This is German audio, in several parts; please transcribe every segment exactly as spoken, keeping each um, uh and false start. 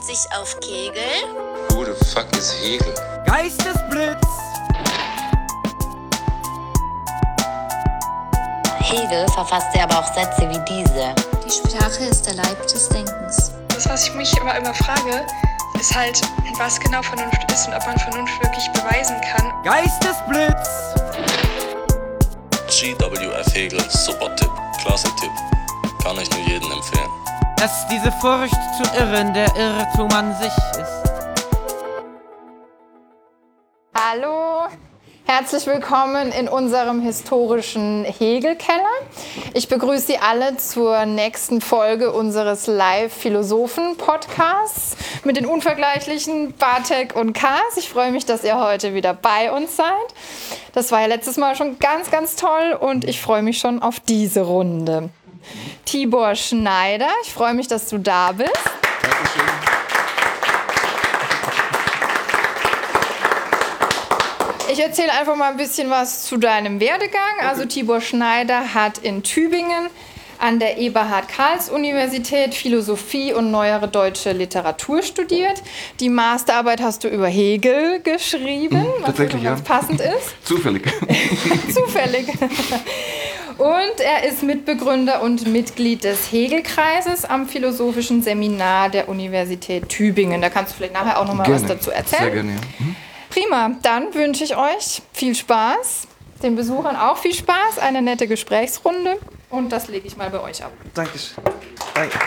sich auf Kegel? Who the fuck is Hegel? Geistesblitz! Hegel verfasste aber auch Sätze wie diese. Die Sprache ist der Leib des Denkens. Das, was ich mich immer, immer frage, ist halt, was genau Vernunft ist und ob man Vernunft wirklich beweisen kann. Geistesblitz! G W F Hegel, super Tipp, klasse Tipp. Kann ich nur jedem empfehlen. Dass diese Furcht zu irren der Irrtum an sich ist. Hallo, herzlich willkommen in unserem historischen Hegel-Keller. Ich begrüße Sie alle zur nächsten Folge unseres Live-Philosophen-Podcasts mit den unvergleichlichen Bartek und Kars. Ich freue mich, dass ihr heute wieder bei uns seid. Das war ja letztes Mal schon ganz, ganz toll und ich freue mich schon auf diese Runde. Tibor Schneider, ich freue mich, dass du da bist. Dankeschön. Ich erzähle einfach mal ein bisschen was zu deinem Werdegang. Also Tibor Schneider hat in Tübingen an der Eberhard-Karls-Universität Philosophie und neuere deutsche Literatur studiert. Die Masterarbeit hast du über Hegel geschrieben, Mhm, was tatsächlich, ganz ja. passend ist. Zufällig. Zufällig. Und er ist Mitbegründer und Mitglied des Hegel-Kreises am Philosophischen Seminar der Universität Tübingen. Da kannst du vielleicht nachher auch noch mal was dazu erzählen. Sehr gerne, ja. Mhm. Prima, dann wünsche ich euch viel Spaß, den Besuchern auch viel Spaß, eine nette Gesprächsrunde und das lege ich mal bei euch ab. Dankeschön. Danke.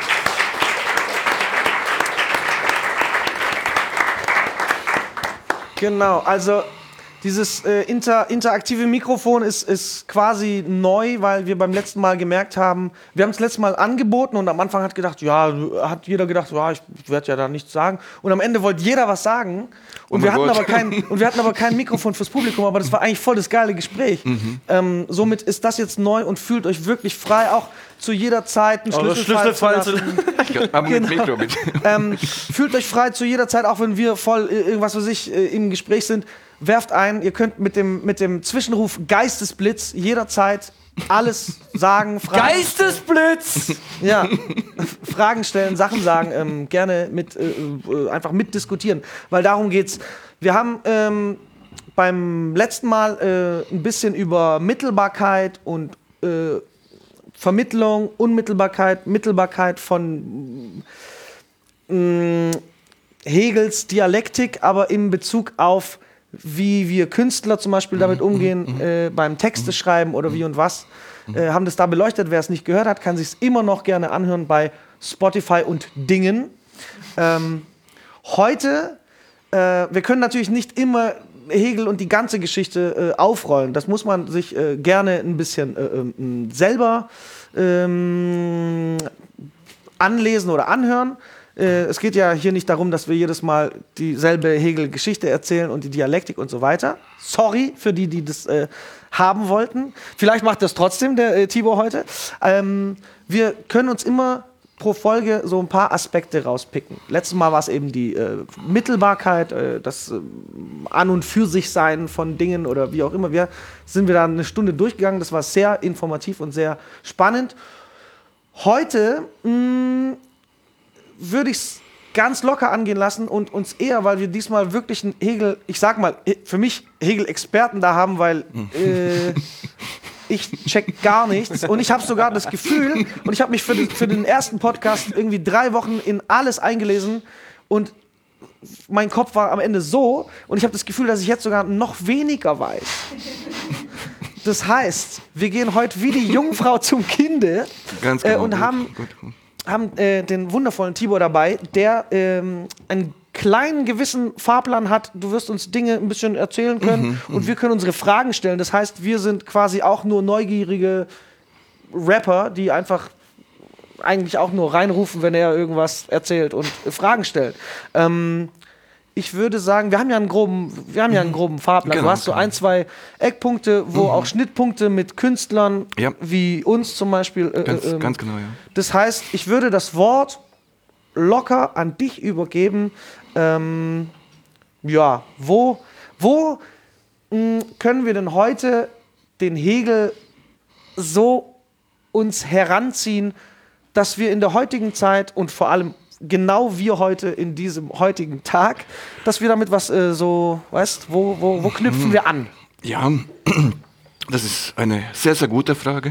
Genau, also dieses äh, inter, interaktive Mikrofon ist, ist quasi neu, weil wir beim letzten Mal gemerkt haben, wir haben es letztes Mal angeboten und am Anfang hat gedacht, ja, hat jeder gedacht, ja, ich werde ja da nichts sagen. Und am Ende wollte jeder was sagen und, Oh wir mein hatten Gott. aber kein, und wir hatten aber kein Mikrofon fürs Publikum, aber das war eigentlich voll das geile Gespräch. Mhm. Ähm, somit ist das jetzt neu und fühlt euch wirklich frei, auch zu jeder Zeit einen Oh, Schlüsselfall zu lassen. Aber mit Mikro, mit. ähm, fühlt euch frei zu jeder Zeit, auch wenn wir voll äh, irgendwas für sich äh, im Gespräch sind. Werft ein, ihr könnt mit dem, mit dem Zwischenruf Geistesblitz jederzeit alles sagen, Fragen, Geistesblitz! ja, Fragen stellen, Sachen sagen, ähm, gerne mit, äh, äh, einfach mitdiskutieren, weil darum geht's. Wir haben ähm, beim letzten Mal äh, ein bisschen über Mittelbarkeit und äh, Vermittlung, Unmittelbarkeit, Mittelbarkeit von mh, Hegels Dialektik, aber in Bezug auf wie wir Künstler zum Beispiel damit umgehen, äh, beim Texte schreiben oder wie und was, äh, haben das da beleuchtet. Wer es nicht gehört hat, kann sich es immer noch gerne anhören bei Spotify und Dingen. Ähm, heute, äh, wir können natürlich nicht immer Hegel und die ganze Geschichte äh, aufrollen. Das muss man sich äh, gerne ein bisschen äh, ähm, selber ähm, anlesen oder anhören. Es geht ja hier nicht darum, dass wir jedes Mal dieselbe Hegel-Geschichte erzählen und die Dialektik und so weiter. Sorry für die, die das äh, haben wollten. Vielleicht macht das trotzdem der äh, Tibor heute. Ähm, wir können uns immer pro Folge so ein paar Aspekte rauspicken. Letztes Mal war es eben die äh, Mittelbarkeit, äh, das äh, An- und Für-sich-Sein von Dingen oder wie auch immer. Wir sind wir da eine Stunde durchgegangen. Das war sehr informativ und sehr spannend. Heute mh, würde ich es ganz locker angehen lassen und uns eher, weil wir diesmal wirklich einen Hegel, ich sag mal, für mich Hegel-Experten da haben, weil äh, ich check gar nichts und ich habe sogar das Gefühl, und ich habe mich für den, für den ersten Podcast irgendwie drei Wochen in alles eingelesen und mein Kopf war am Ende so und ich habe das Gefühl, dass ich jetzt sogar noch weniger weiß. Das heißt, wir gehen heute wie die Jungfrau zum Kinde Ganz genau. äh, und gut, haben gut. haben äh, den wundervollen Tibor dabei, der ähm, einen kleinen gewissen Fahrplan hat. Du wirst uns Dinge ein bisschen erzählen können mhm, und wir können unsere Fragen stellen. Das heißt, wir sind quasi auch nur neugierige Rapper, die einfach eigentlich auch nur reinrufen, wenn er irgendwas erzählt und äh, Fragen stellt. Ähm, ich würde sagen, wir haben ja einen groben, wir haben ja einen groben Fahrplan. Genau, du hast so genau. ein, zwei Eckpunkte, wo Mhm. auch Schnittpunkte mit Künstlern Ja. wie uns zum Beispiel. Äh, Ganz, ähm, ganz genau, ja. Das heißt, ich würde das Wort locker an dich übergeben. Ähm, ja, wo, wo mh, können wir denn heute den Hegel so uns heranziehen, dass wir in der heutigen Zeit und vor allem genau wir heute in diesem heutigen Tag, dass wir damit was äh, so, weißt, wo, wo, wo knüpfen wir an? Ja, das ist eine sehr, sehr gute Frage.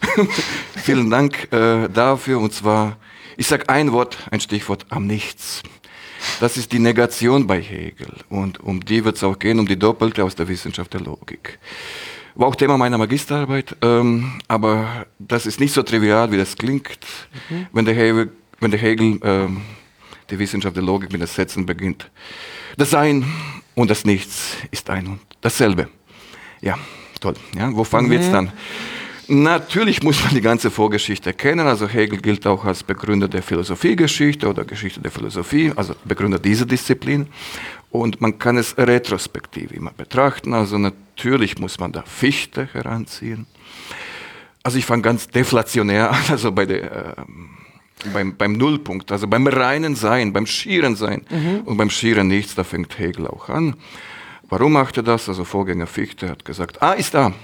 Vielen Dank äh, dafür. Und zwar, ich sage ein Wort, ein Stichwort, am Nichts. Das ist die Negation bei Hegel. Und um die wird es auch gehen, um die Doppelte aus der Wissenschaft der Logik. War auch Thema meiner Magisterarbeit, ähm, aber das ist nicht so trivial, wie das klingt, mhm. wenn der Hegel, wenn der Hegel ähm, die Wissenschaft der Logik mit den Sätzen beginnt. Das Sein und das Nichts ist ein und dasselbe. Ja, toll. Ja, wo fangen mhm. wir jetzt an? Natürlich muss man die ganze Vorgeschichte kennen. Also Hegel gilt auch als Begründer der Philosophiegeschichte oder Geschichte der Philosophie, also Begründer dieser Disziplin. Und man kann es retrospektiv immer betrachten. Also natürlich muss man da Fichte heranziehen. Also ich fange ganz deflationär an, also bei der, äh, beim, beim Nullpunkt, also beim reinen Sein, beim schieren Sein mhm. und beim schieren Nichts, da fängt Hegel auch an. Warum macht er das? Also Vorgänger Fichte hat gesagt, A ist A.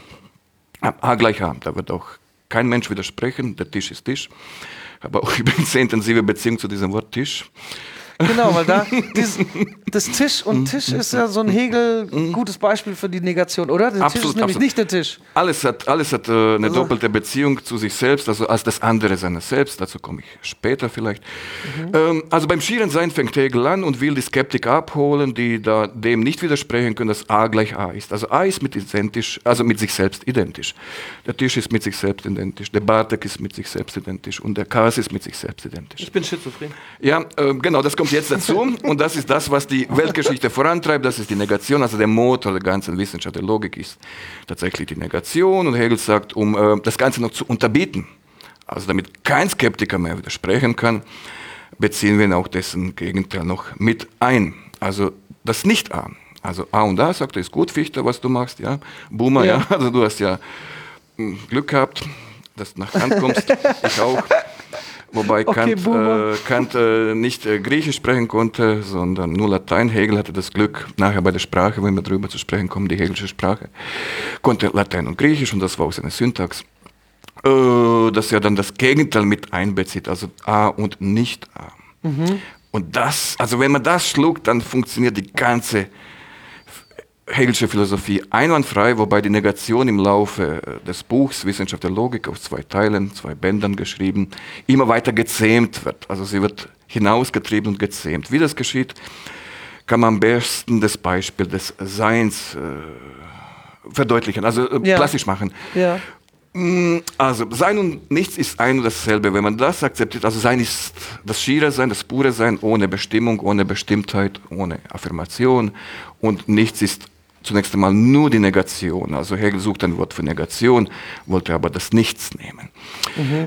A gleich A, da wird auch kein Mensch widersprechen, der Tisch ist Tisch. Ich habe auch übrigens sehr intensive Beziehung zu diesem Wort Tisch. Genau, weil da dieses, das Tisch und Tisch ist ja so ein Hegel gutes Beispiel für die Negation, oder? Der absolut, Tisch ist nämlich absolut. nicht der Tisch. Alles hat, alles hat äh, eine also. doppelte Beziehung zu sich selbst, also als das andere seines Selbst, dazu komme ich später vielleicht. Mhm. Ähm, also beim schieren Sein fängt Hegel an und will die Skeptiker abholen, die da dem nicht widersprechen können, dass A gleich A ist. Also A ist mit, identisch, also mit sich selbst identisch. Der Tisch ist mit sich selbst identisch, der Bartek ist mit sich selbst identisch und der Kas ist mit sich selbst identisch. Ich bin schizophren. Ja, äh, genau, das kommt jetzt dazu und das ist das, was die Weltgeschichte vorantreibt, das ist die Negation, also der Motor der ganzen Wissenschaft der Logik ist tatsächlich die Negation und Hegel sagt, um äh, das Ganze noch zu unterbieten, also damit kein Skeptiker mehr widersprechen kann, beziehen wir auch dessen Gegenteil noch mit ein, also das Nicht-A, also A und A, sagt er, ist gut, Fichte, was du machst, ja, Boomer, ja, ja. Also du hast ja mh, Glück gehabt, dass du nach Kant kommst, ich auch. Wobei okay, Kant, äh, Kant äh, nicht äh, Griechisch sprechen konnte, sondern nur Latein. Hegel hatte das Glück, nachher bei der Sprache, wenn wir darüber zu sprechen kommen, die hegelische Sprache, konnte Latein und Griechisch und das war auch seine Syntax, äh, dass er dann das Gegenteil mit einbezieht, also A und nicht A. Mhm. Und das, also wenn man das schluckt, dann funktioniert die ganze Hegelische Philosophie einwandfrei, wobei die Negation im Laufe des Buchs Wissenschaft der Logik auf zwei Teilen, zwei Bändern geschrieben, immer weiter gezähmt wird. Also sie wird hinausgetrieben und gezähmt. Wie das geschieht, kann man am besten das Beispiel des Seins äh, verdeutlichen, also äh, ja. plastisch machen. Ja. Also Sein und Nichts ist ein und dasselbe. Wenn man das akzeptiert, also Sein ist das schiere Sein, das pure Sein, ohne Bestimmung, ohne Bestimmtheit, ohne Affirmation und Nichts ist zunächst einmal nur die Negation. Also Hegel sucht ein Wort für Negation, wollte aber das Nichts nehmen. Mhm.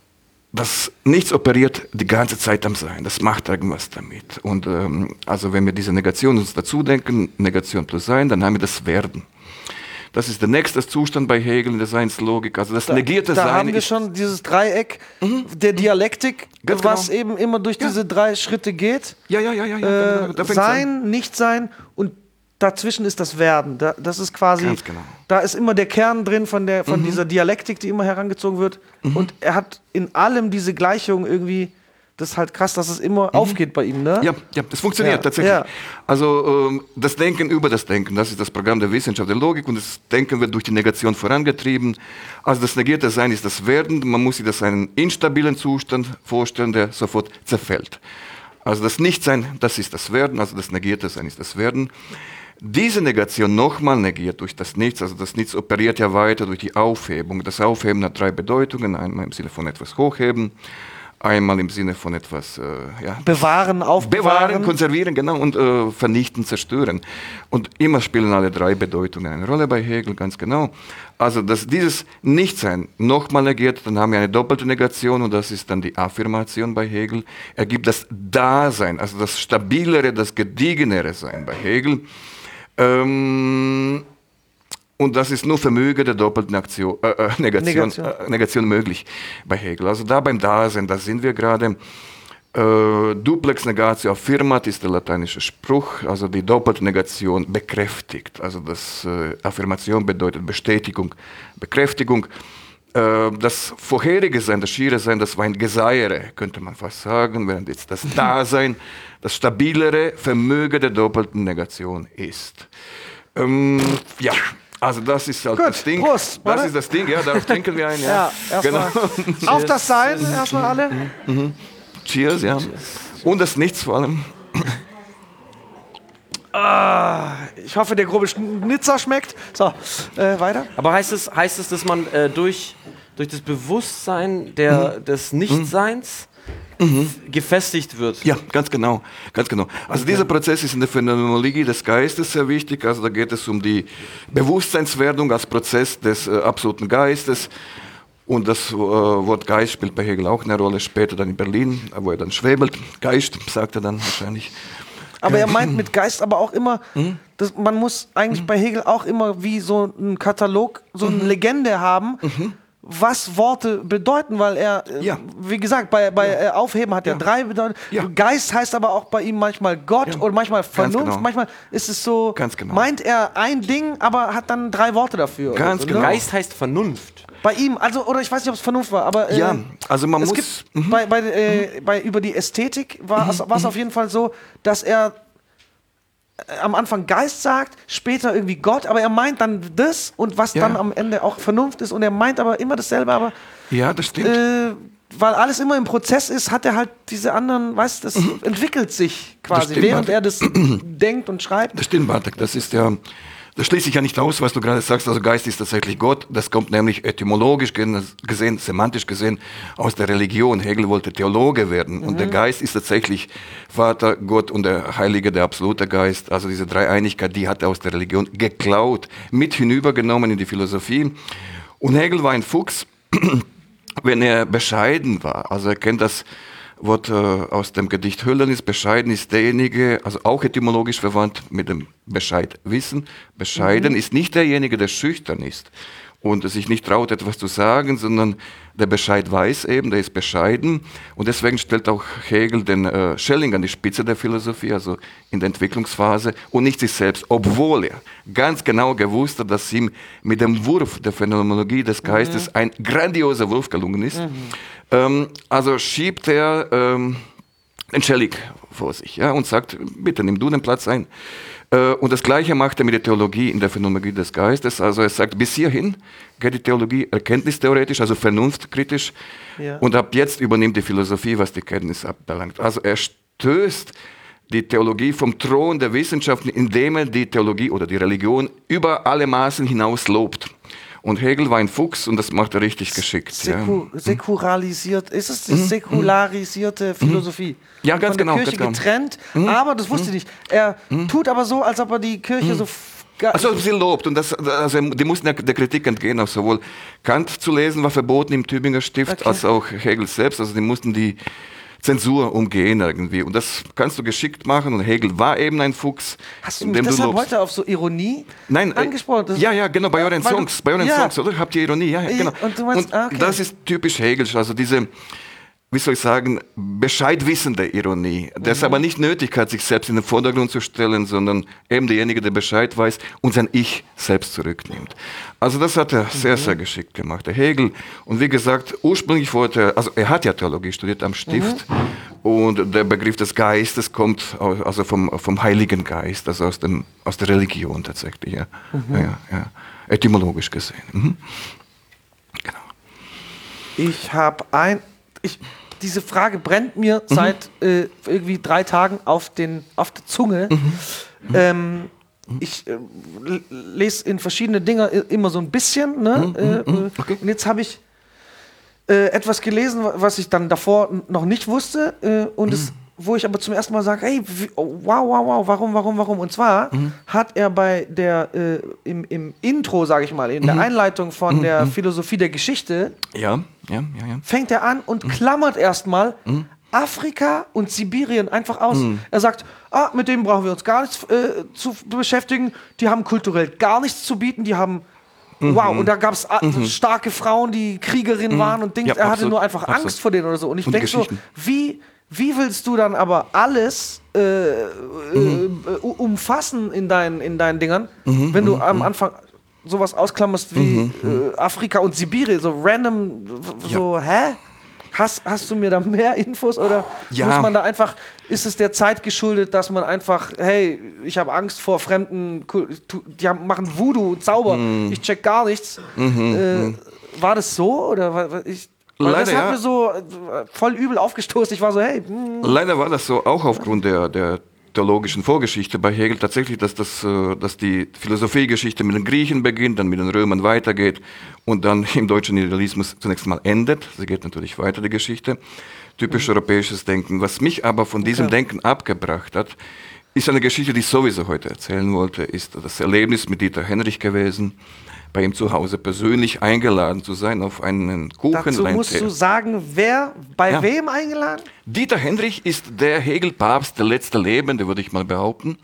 Das Nichts operiert die ganze Zeit am Sein, das macht irgendwas damit. Und ähm, also wenn wir diese Negation uns dazu denken, Negation plus Sein, dann haben wir das Werden. Das ist der nächste Zustand bei Hegel in der Seinslogik. Also das da, negierte da Sein. Da haben wir schon dieses Dreieck mhm. der Dialektik, Ganz was genau. eben immer durch ja. diese drei Schritte geht. Ja, ja, ja, ja. ja äh, genau. da Sein, Nichtsein und dazwischen ist das Werden. Da, das ist quasi, Ganz genau. da ist immer der Kern drin von, der, von mhm. dieser Dialektik, die immer herangezogen wird. Mhm. Und er hat in allem diese Gleichung irgendwie. Das ist halt krass, dass es immer mhm. aufgeht bei ihm, ne? Ja, ja, das funktioniert ja, tatsächlich. Ja. Also ähm, das Denken über das Denken, das ist das Programm der Wissenschaft der Logik und das Denken wird durch die Negation vorangetrieben. Also das negierte Sein ist das Werden, man muss sich das einen instabilen Zustand vorstellen, der sofort zerfällt. Also das Nichtsein, das ist das Werden, also das negierte Sein ist das Werden. Diese Negation nochmal negiert durch das Nichts, also das Nichts operiert ja weiter durch die Aufhebung. Das Aufheben hat drei Bedeutungen, einmal im Sinne von etwas hochheben, einmal im Sinne von etwas äh, ja, bewahren, aufbewahren. Bewahren, konservieren, genau, und äh, vernichten, zerstören. Und immer spielen alle drei Bedeutungen eine Rolle bei Hegel, ganz genau. Also, dass dieses Nichtsein nochmal negiert, dann haben wir eine doppelte Negation und das ist dann die Affirmation bei Hegel. Er gibt das Dasein, also das stabilere, das gediegenere Sein bei Hegel. Ähm, Und das ist nur Vermögen der doppelten Aktion, äh, Negation, Negation. Äh, Negation möglich bei Hegel. Also da beim Dasein, da sind wir gerade. Äh, Duplex negatio affirmat ist der lateinische Spruch, also die doppelte Negation bekräftigt. Also das äh, Affirmation bedeutet Bestätigung, Bekräftigung. äh, das vorherige Sein, das schiere Sein, das war ein Geseiere, könnte man fast sagen, während jetzt das Dasein das stabilere Vermögen der doppelten Negation ist. Ähm, ja, also das ist halt Gut, das Ding. Prost, das oder? ist das Ding, ja, darauf trinken wir ein. Ja, Ja, erstmal genau. auf das Sein, erstmal alle. Cheers, ja. Und das Nichts vor allem. Ah, ich hoffe, der grobe Schnitzer schmeckt. So, äh, weiter. Aber heißt es, heißt es, dass man äh, durch, durch das Bewusstsein der, des Nichtseins Mhm. gefestigt wird? Ja, ganz genau, ganz genau. Also Okay. dieser Prozess ist in der Phänomenologie des Geistes sehr wichtig. Also da geht es um die Bewusstseinswerdung als Prozess des äh, absoluten Geistes. Und das äh, Wort Geist spielt bei Hegel auch eine Rolle, später dann in Berlin, wo er dann schwebelt. Geist, sagt er dann wahrscheinlich. Aber er meint mit Geist aber auch immer, dass man muss eigentlich bei Hegel auch immer wie so einen Katalog, so eine Legende haben, was Worte bedeuten, weil er, äh, Ja. wie gesagt, bei, bei äh, Aufheben hat er Ja. drei Bedeutungen. Ja. Geist heißt aber auch bei ihm manchmal Gott Ja. oder manchmal Vernunft, genau. manchmal ist es so, Ganz genau. meint er ein Ding, aber hat dann drei Worte dafür. Ganz oder? genau. Geist heißt Vernunft. Bei ihm, also, oder ich weiß nicht, ob es Vernunft war, aber äh, Ja, also man es muss. gibt bei, bei, äh, bei über die Ästhetik war es war es auf jeden Fall so, dass er äh, am Anfang Geist sagt, später irgendwie Gott, aber er meint dann das und was Ja. dann am Ende auch Vernunft ist und er meint aber immer dasselbe, aber Ja, das stimmt. äh, weil alles immer im Prozess ist, hat er halt diese anderen, weißt du, das entwickelt sich quasi, stimmt, während Martin. er das denkt und schreibt. Das stimmt, Bartek. Das ist ja, das schließt sich ja nicht aus, was du gerade sagst. Also Geist ist tatsächlich Gott. Das kommt nämlich etymologisch gesehen, semantisch gesehen aus der Religion. Hegel wollte Theologe werden. Und der Geist ist tatsächlich Vater, Gott und der Heilige, der absolute Geist. Also diese Dreieinigkeit, die hat er aus der Religion geklaut, mit hinübergenommen in die Philosophie. Und Hegel war ein Fuchs, wenn er bescheiden war. Also er kennt das Wort äh, aus dem Gedicht Hölderlin. Bescheiden ist derjenige, also auch etymologisch verwandt mit dem Bescheidwissen. Bescheiden Mhm. ist nicht derjenige, der schüchtern ist und sich nicht traut, etwas zu sagen, sondern der Bescheid weiß eben, der ist bescheiden. Und deswegen stellt auch Hegel den äh, Schelling an die Spitze der Philosophie, also in der Entwicklungsphase, und nicht sich selbst, obwohl er ganz genau gewusst hat, dass ihm mit dem Wurf der Phänomenologie des Geistes ein grandioser Wurf gelungen ist. Ähm, also schiebt er ähm, den Schelling vor sich, ja, und sagt, bitte nimm du den Platz ein. Äh, und das Gleiche macht er mit der Theologie in der Phänomenologie des Geistes. Also er sagt, bis hierhin geht die Theologie erkenntnistheoretisch, also vernunftkritisch. Ja. Und ab jetzt übernimmt die Philosophie, was die Kenntnis abbelangt. Also er stößt die Theologie vom Thron der Wissenschaften, indem er die Theologie oder die Religion über alle Maßen hinaus lobt. Und Hegel war ein Fuchs und das macht er richtig geschickt. Seku ja. säkularisiert, ist es die säkularisierte Philosophie? Ja, ganz Von der genau, Kirche ganz genau. getrennt, aber das wusste ich nicht. Er tut aber so, als ob er die Kirche so. f- ga- Also sie lobt und das, also die mussten der, der Kritik entgehen, auch sowohl Kant zu lesen war verboten im Tübinger Stift, Okay. als auch Hegel selbst, also die mussten die Zensur umgehen irgendwie und das kannst du geschickt machen und Hegel war eben ein Fuchs. Hast du mich dem deshalb lobst. heute auf so Ironie Nein, äh, angesprochen? Das- ja, ja, genau, bei euren Weil du- Songs, bei euren ja. Songs, oder? Habt ihr Ironie? Ja, ja, Ja, genau. und du meinst- ah, okay. das ist typisch Hegelisch, also diese, wie soll ich sagen, bescheidwissende Ironie, der es aber nicht nötig hat, sich selbst in den Vordergrund zu stellen, sondern eben derjenige, der Bescheid weiß und sein Ich selbst zurücknimmt. Also das hat er sehr, sehr geschickt gemacht, der Hegel. Und wie gesagt, ursprünglich wollte er, also er hat ja Theologie studiert am Stift und der Begriff des Geistes kommt aus, also vom, vom Heiligen Geist, also aus, dem, aus der Religion tatsächlich, ja. Ja, ja, ja. Etymologisch gesehen. Mhm. Genau. Ich habe ein. Ich, diese Frage brennt mir seit äh, irgendwie drei Tagen auf, den, auf der Zunge. Ähm, ich äh, l- lese in verschiedene Dinge i- immer so ein bisschen. Ne? äh, äh, okay. Und jetzt habe ich äh, etwas gelesen, wa- was ich dann davor n- noch nicht wusste. Äh, und es, wo ich aber zum ersten Mal sage, hey, wie, oh, wow, wow, wow, warum, warum, warum? Und zwar hat er bei der, äh, im, im Intro, sage ich mal, in der Einleitung von der Philosophie der Geschichte, Ja, ja, ja, ja. fängt er an und klammert erstmal Afrika und Sibirien einfach aus. Er sagt, ah, mit denen brauchen wir uns gar nichts äh, zu beschäftigen, die haben kulturell gar nichts zu bieten, die haben, wow, und da gab es starke Frauen, die Kriegerinnen waren und Dings, Ja, er hatte absolut, nur einfach absolut. Angst vor denen oder so. Und ich Und die denke so, Geschichten. wie, wie willst du dann aber alles äh, äh, äh, umfassen in deinen, in deinen Dingern, wenn du am Anfang sowas ausklammerst wie Mhm. äh, Afrika und Sibirien, so random, so, hä? Hast, hast du mir da mehr Infos oder Ja. muss man da einfach, ist es der Zeit geschuldet, dass man einfach, hey, ich habe Angst vor fremden, Kul- tu- die haben, machen Voodoo, Zauber, Mhm. ich check gar nichts. Äh, war das so oder war, war ich, weil Leider, das hat ja. mir so äh, voll übel aufgestoßen. Ich war so, hey, hm. Leider war das so, auch aufgrund der, der theologischen Vorgeschichte bei Hegel tatsächlich, dass, das, äh, dass die Philosophiegeschichte mit den Griechen beginnt, dann mit den Römern weitergeht und dann im deutschen Idealismus zunächst mal endet. Sie geht natürlich weiter, die Geschichte. Typisch europäisches Denken. Was mich aber von diesem Denken abgebracht hat, ist eine Geschichte, die ich sowieso heute erzählen wollte, ist das Erlebnis mit Dieter Henrich gewesen, bei ihm zu Hause persönlich eingeladen zu sein auf einen Kuchen. Dazu ein musst Tee. du sagen, wer bei Ja. wem eingeladen? Dieter Henrich ist der Hegel-Papst, der letzte Lebende, würde ich mal behaupten.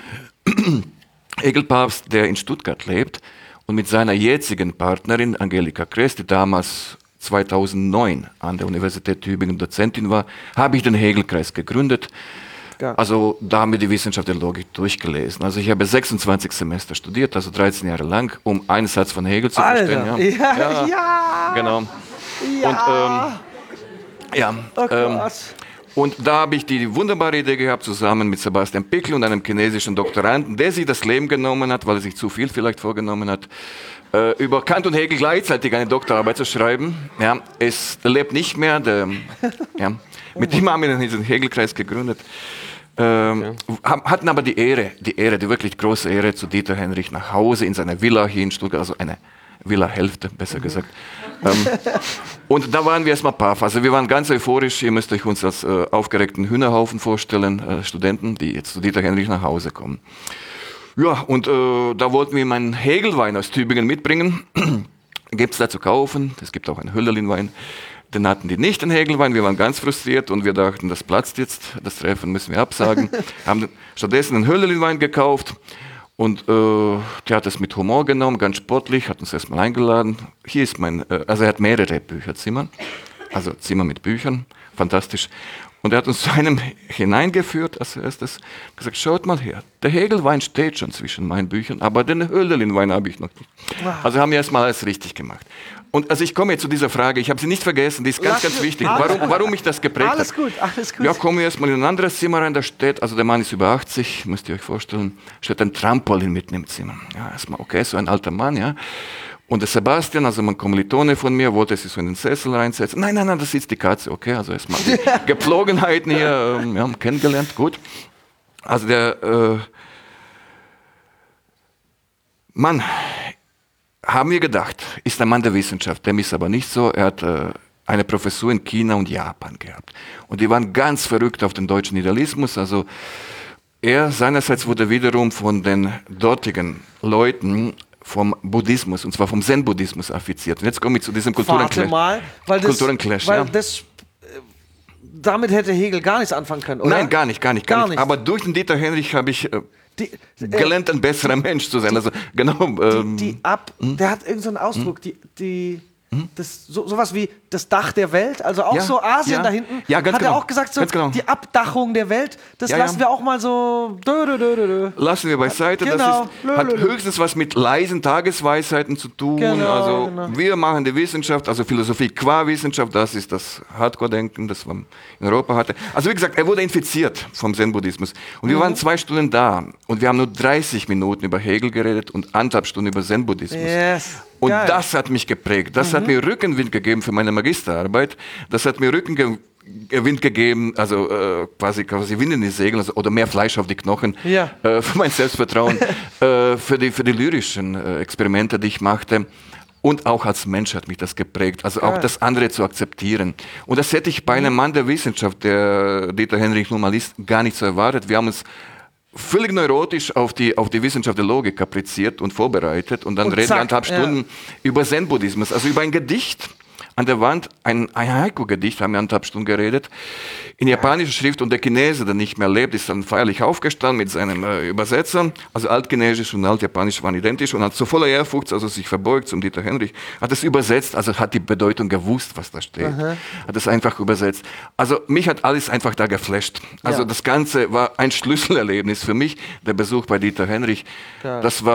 Hegel-Papst, der in Stuttgart lebt und mit seiner jetzigen Partnerin Angelika Kress, die damals zweitausendneun an der Universität Tübingen Dozentin war, habe ich den Hegel-Kreis gegründet. Ja. Also da haben wir die Wissenschaft der Logik durchgelesen. Also ich habe sechsundzwanzig Semester studiert, also dreizehn Jahre lang, um einen Satz von Hegel zu verstehen. Alter, ja, ja, ja. Genau. Ja. Und ähm, ja, Oh ähm, Gott. und da habe ich die wunderbare Idee gehabt, zusammen mit Sebastian Pickel und einem chinesischen Doktoranden, der sich das Leben genommen hat, weil er sich zu viel vielleicht vorgenommen hat, äh, über Kant und Hegel gleichzeitig eine Doktorarbeit zu schreiben. Ja, es der lebt nicht mehr. Der, ja, mit ihm haben wir diesen Hegelkreis gegründet. Ähm, haben- hatten aber die Ehre, die Ehre, die wirklich große Ehre, zu Dieter Henrich nach Hause in seiner Villa hier in Stuttgart, also eine Villa-Hälfte, besser gesagt. Ähm, und da waren wir erstmal paff. Also wir waren ganz euphorisch. Ihr müsst euch uns als äh, aufgeregten Hühnerhaufen vorstellen, äh, Studenten, die jetzt zu Dieter Henrich nach Hause kommen. Ja, und äh, da wollten wir meinen Hegelwein aus Tübingen mitbringen. Gibt es da zu kaufen. Es gibt auch einen Hölderlin-Wein. Den hatten die nicht, den Hegelwein. Wir waren ganz frustriert und wir dachten, das platzt jetzt. Das Treffen müssen wir absagen. Haben stattdessen einen Hölderlin-Wein gekauft. Und äh, der hat es mit Humor genommen, ganz sportlich, hat uns erstmal eingeladen. Hier ist mein, äh, also er hat mehrere Bücherzimmer, also Zimmer mit Büchern, fantastisch. Und er hat uns zu einem hineingeführt als erstes, gesagt, schaut mal her, der Hegelwein steht schon zwischen meinen Büchern, aber den Hölderlin-Wein habe ich noch nicht. Also haben wir erstmal alles richtig gemacht. Und also ich komme jetzt zu dieser Frage, ich habe sie nicht vergessen, die ist ganz, Lass ganz mir- wichtig, alles warum, gut. warum mich das geprägt hat. Alles gut, alles gut. Ja, kommen wir erstmal in ein anderes Zimmer rein, da steht, also der Mann ist über achtzig, müsst ihr euch vorstellen, steht ein Trampolin mitten im Zimmer. Ja, erstmal, okay, so ein alter Mann, ja. Und der Sebastian, also mein Kommilitone von mir, wollte sich so in den Sessel reinsetzen. Nein, nein, nein, das sitzt die Katze, okay, also erstmal die Gepflogenheiten hier, ähm, wir haben kennengelernt, gut. Also der äh, Mann, haben wir gedacht, ist ein Mann der Wissenschaft, dem ist aber nicht so, er hat äh, eine Professur in China und Japan gehabt. Und die waren ganz verrückt auf den deutschen Idealismus, also er seinerseits wurde wiederum von den dortigen Leuten vom Buddhismus, und zwar vom Zen-Buddhismus affiziert. Und jetzt komme ich zu diesem Warte Kulturenclash. mal, weil das, Kulturenclash, weil ja. das, äh, damit hätte Hegel gar nichts anfangen können, oder? Nein, gar nicht, gar nicht, gar, Gar nicht. nicht. Aber durch den Dieter Henrich habe ich äh, Die, äh, gelernt, ein besserer Mensch zu sein. Also genau. Ähm, die ab, der hat irgendeinen so einen Ausdruck, die, die, das, so, sowas wie das Dach der Welt, also auch Ja, so Asien ja. da hinten, Ja, ganz hat er genau. auch gesagt, so Ganz genau. die Abdachung der Welt, das Ja, lassen ja. wir auch mal so, dö, dö, dö, dö, dö. Lassen wir beiseite. Genau. Das ist, Lö, hat lö, lö. höchstens was mit leisen Tagesweisheiten zu tun. Genau, also genau. wir machen die Wissenschaft, also Philosophie qua Wissenschaft, das ist das Hardcore-Denken, das man in Europa hatte. Also wie gesagt, er wurde infiziert vom Zen-Buddhismus. Und wir Mhm. waren zwei Stunden da und wir haben nur dreißig Minuten über Hegel geredet und anderthalb Stunden über Zen-Buddhismus. Yes. Und Geil. das hat mich geprägt. Das hat mir Rückenwind gegeben für meine Magisterarbeit. Das hat mir Rückenwind gegeben, also äh, quasi, quasi Wind in die Segel, also, oder mehr Fleisch auf die Knochen, Ja. äh, für mein Selbstvertrauen, äh, für, die, für die lyrischen äh, Experimente, die ich machte. Und auch als Mensch hat mich das geprägt, also auch Geil. das andere zu akzeptieren. Und das hätte ich bei einem Mann der Wissenschaft, der Dieter Henrich nun mal ist, gar nicht so erwartet. Wir haben uns völlig neurotisch auf die, auf die Wissenschaft der Logik kapriziert und vorbereitet und dann Und reden wir zack, anderthalb ja. Stunden über Zen-Buddhismus, also über ein Gedicht an der Wand, ein, ein Haiku-Gedicht, haben wir anderthalb Stunden geredet, in japanischer Schrift, und der Chinese, der nicht mehr lebt, ist dann feierlich aufgestanden mit seinem äh, Übersetzer, also Altchinesisch und Altjapanisch waren identisch, und hat so voller Ehrfurcht, also sich verbeugt zum Dieter Henrich, hat es übersetzt, also hat die Bedeutung gewusst, was da steht, Aha. hat es einfach übersetzt. Also mich hat alles einfach da geflasht. Also Ja. das Ganze war ein Schlüsselerlebnis für mich, der Besuch bei Dieter Henrich. Geil. Das war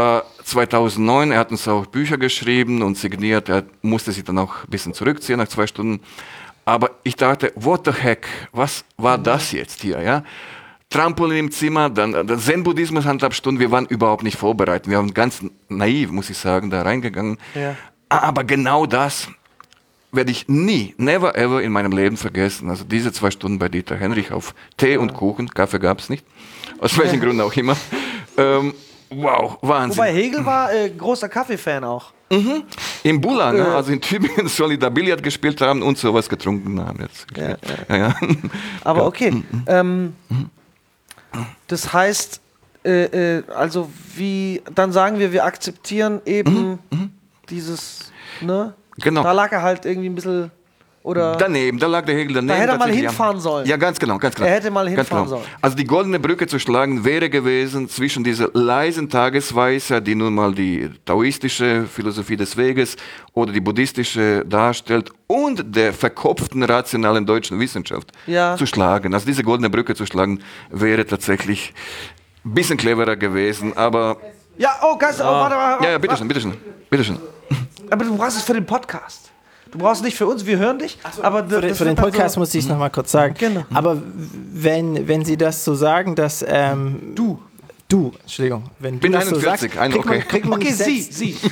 zweitausendneun, er hat uns auch Bücher geschrieben und signiert, er musste sich dann auch ein bisschen zurückziehen nach zwei Stunden. Aber ich dachte, what the heck, was war das jetzt hier, ja? Trampolin im Zimmer, dann der Zen-Buddhismus, Handabstunde, wir waren überhaupt nicht vorbereitet. Wir waren ganz naiv, muss ich sagen, da reingegangen. Ja. Aber genau das werde ich nie, never ever in meinem Leben vergessen. Also diese zwei Stunden bei Dieter Henrich auf Tee und Kuchen, Kaffee gab es nicht, aus welchen Gründen auch immer. Ähm, wow, Wahnsinn. Wobei Hegel war äh, großer Kaffee-Fan auch. Mhm. Im Bula, äh, ne? Also in Tübingen soll die da Billard gespielt haben und sowas getrunken haben. Jetzt. Ja, ja. Ja, ja. Aber ja. okay, Mhm. ähm, das heißt, äh, äh, also wie, dann sagen wir, wir akzeptieren eben Mhm. dieses, ne? Genau. Da lag er halt irgendwie ein bisschen, oder? Daneben, da lag der Hegel daneben. Da hätte er mal tatsächlich, hinfahren ja. sollen. Ja, ganz genau, ganz genau. Er hätte mal Ganz hinfahren genau. sollen. Also die goldene Brücke zu schlagen wäre gewesen zwischen dieser leisen Tagesweise, die nun mal die taoistische Philosophie des Weges oder die buddhistische darstellt, und der verkopften, rationalen deutschen Wissenschaft Ja. zu schlagen. Also diese goldene Brücke zu schlagen wäre tatsächlich ein bisschen cleverer gewesen, aber... Ja, oh, Geist, oh, warte, warte, Ja, ja, bitteschön, bitteschön, bitteschön. Aber du brauchst es für den Podcast. Du brauchst es nicht für uns, wir hören dich. Aber Für den, das für den wird dann Podcast so, muss ich es nochmal kurz sagen. Genau. Aber wenn, wenn Sie das so sagen, dass... Ähm, Du. Du, Entschuldigung. Wenn Bin du das so einundvierzig, sagst, ein- kriegt man, okay. kriegt man Okay, nicht Sie, selbst- Sie.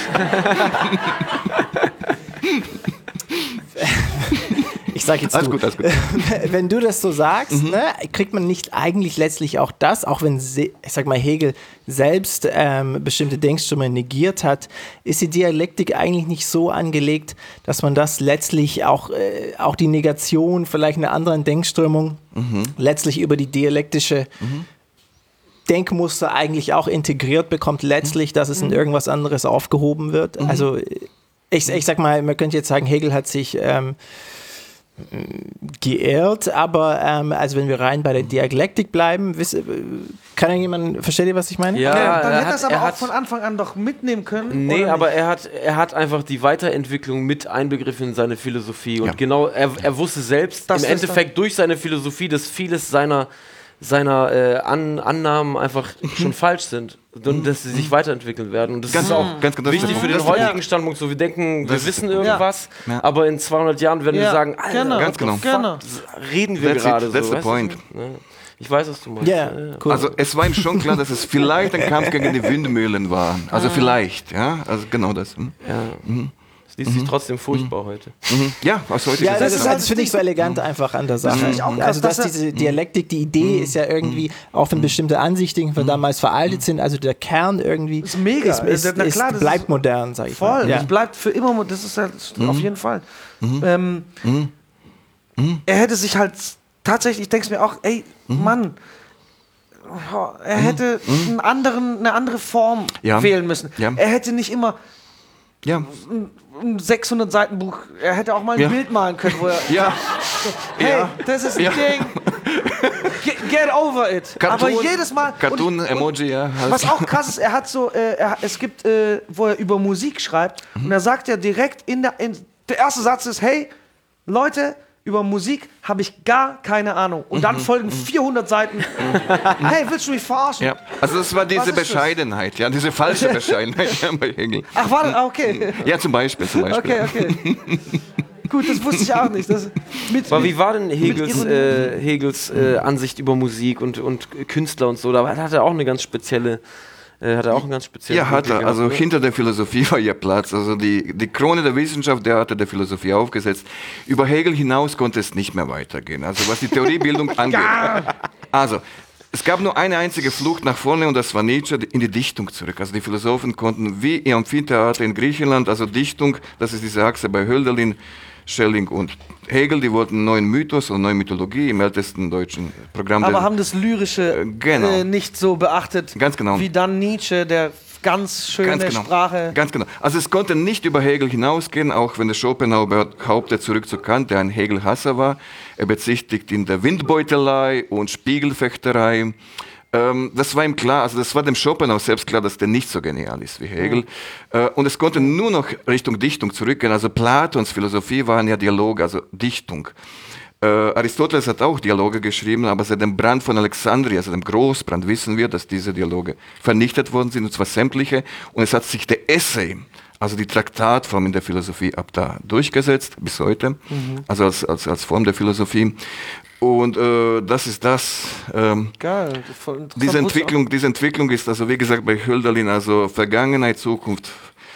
Ich sag jetzt Alles du. gut, alles gut. Wenn du das so sagst, Mhm. ne, kriegt man nicht eigentlich letztlich auch das, auch wenn, Se- ich sag mal, Hegel selbst ähm, bestimmte Denkströme negiert hat, ist die Dialektik eigentlich nicht so angelegt, dass man das letztlich auch, äh, auch die Negation vielleicht einer anderen Denkströmung Mhm. letztlich über die dialektische Denkmuster eigentlich auch integriert bekommt, letztlich, dass es in irgendwas anderes aufgehoben wird. Mhm. Also ich, ich sag mal, man könnte jetzt sagen, Hegel hat sich ähm, geirrt, aber ähm, also wenn wir rein bei der Dialektik bleiben, wiss, kann ja jemand, versteht ihr, was ich meine? Ja, Ja, dann er hätte hat- er es aber er auch hat- von Anfang an doch mitnehmen können. Nee, oder aber nicht? er hat, er hat einfach die Weiterentwicklung mit einbegriffen in seine Philosophie. Und Ja. genau, er, er wusste selbst Das im ist Endeffekt durch seine Philosophie, dass vieles seiner, seiner äh, An Annahmen einfach schon falsch sind. Und dass sie sich weiterentwickeln werden. Und das Ganz ist auch ganz genau, das wichtig ist für der den Punkt. heutigen Standpunkt. So, wir denken, wir Das ist- wissen irgendwas, Ja. aber in zweihundert Jahren werden wir Ja, sagen, Alter, genau, ganz genau. what the fuck, Genau. das reden wir That's it, gerade that's so. the weißt du? point. Ja. Ich weiß, was du meinst. Ja, cool. Also es war ihm schon klar, dass es vielleicht ein Kampf gegen die Windmühlen war. Also vielleicht, ja, also genau das. Hm. Ja. Es liest sich trotzdem furchtbar heute. Mhm. Ja, aus heutiger Ja, Sicht. das, ist, halt das finde ich so elegant einfach an der Sache. finde ich auch krass, also, dass dass er- diese Dialektik, die Idee ist ja irgendwie, auch wenn bestimmte Ansichten von damals veraltet sind, also der Kern irgendwie Das ist mega. ist, ist, Na klar, ist, das bleibt ist modern, sag ich Voll, mal. Ja. das bleibt für immer, das ist halt auf jeden Fall. Ähm, Er hätte sich halt tatsächlich, ich denke mir auch, ey, Mann, oh, er hätte einen anderen, eine andere Form Ja. wählen müssen. Ja. Er hätte nicht immer Ja. ein sechshundert Seiten Buch, er hätte auch mal ein Ja. Bild malen können, wo er, Ja. hey, Ja. das ist ein Ja. Ding, get, get over it. Aber jedes Mal, Cartoon, und- Emoji, ja. halt. was auch krass ist, er hat so, äh, er, es gibt, äh, wo er über Musik schreibt, und da sagt er direkt in der, in, der erste Satz ist, hey, Leute, über Musik habe ich gar keine Ahnung. Und dann folgen vierhundert Seiten. Hey, willst du mich verarschen? Ja, also das war Was diese ist das? Bescheidenheit, ja, diese falsche Bescheidenheit ja, bei Hegel. Ach, warte, ah, okay. Ja, zum Beispiel, zum Beispiel. Okay, okay. Gut, das wusste ich auch nicht. Das, mit, Aber mit, wie war denn Hegels, Ironie. äh, Hegels äh, Ansicht über Musik und, und Künstler und so? Da hat er auch eine ganz spezielle, äh, hat er auch einen ganz speziellen Ja, hat Winkel er. gehabt, Also oder? hinter der Philosophie war ja Platz. Also die, die Krone der Wissenschaft, der hatte der Philosophie aufgesetzt. Über Hegel hinaus konnte es nicht mehr weitergehen. Also was die Theoriebildung angeht. Also, es gab nur eine einzige Flucht nach vorne und das war Nietzsche, in die Dichtung zurück. Also die Philosophen konnten wie im Amphitheater in Griechenland, also Dichtung, das ist diese Achse bei Hölderlin, Schelling und Hegel, die wollten einen neuen Mythos und neue Mythologie im ältesten deutschen Programm. aber der- haben das Lyrische Äh, genau. äh, nicht so beachtet, Ganz genau. wie dann Nietzsche, der ganz schöne Ganz genau. Sprache. Ganz genau. Also es konnte nicht über Hegel hinausgehen, auch wenn der Schopenhauer behauptet zurück zu Kant, der ein Hegel-Hasser war. Er bezichtigt ihn der Windbeutelei und Spiegelfechterei. Ähm, das war ihm klar, also das war dem Schopenhauer selbst klar, dass der nicht so genial ist wie Hegel. Äh, und es konnte nur noch Richtung Dichtung zurückgehen. Also Platons Philosophie waren ja Dialoge, also Dichtung. Äh, Aristoteles hat auch Dialoge geschrieben, aber seit dem Brand von Alexandria, also dem Großbrand, wissen wir, dass diese Dialoge vernichtet worden sind, und zwar sämtliche. Und es hat sich der Essay, also die Traktatform in der Philosophie, ab da durchgesetzt, bis heute, mhm. also als, als, als Form der Philosophie. Und äh, das ist das. Ähm, Geil. Voll diese Entwicklung, diese Entwicklung ist, also wie gesagt, bei Hölderlin, also Vergangenheit, Zukunft,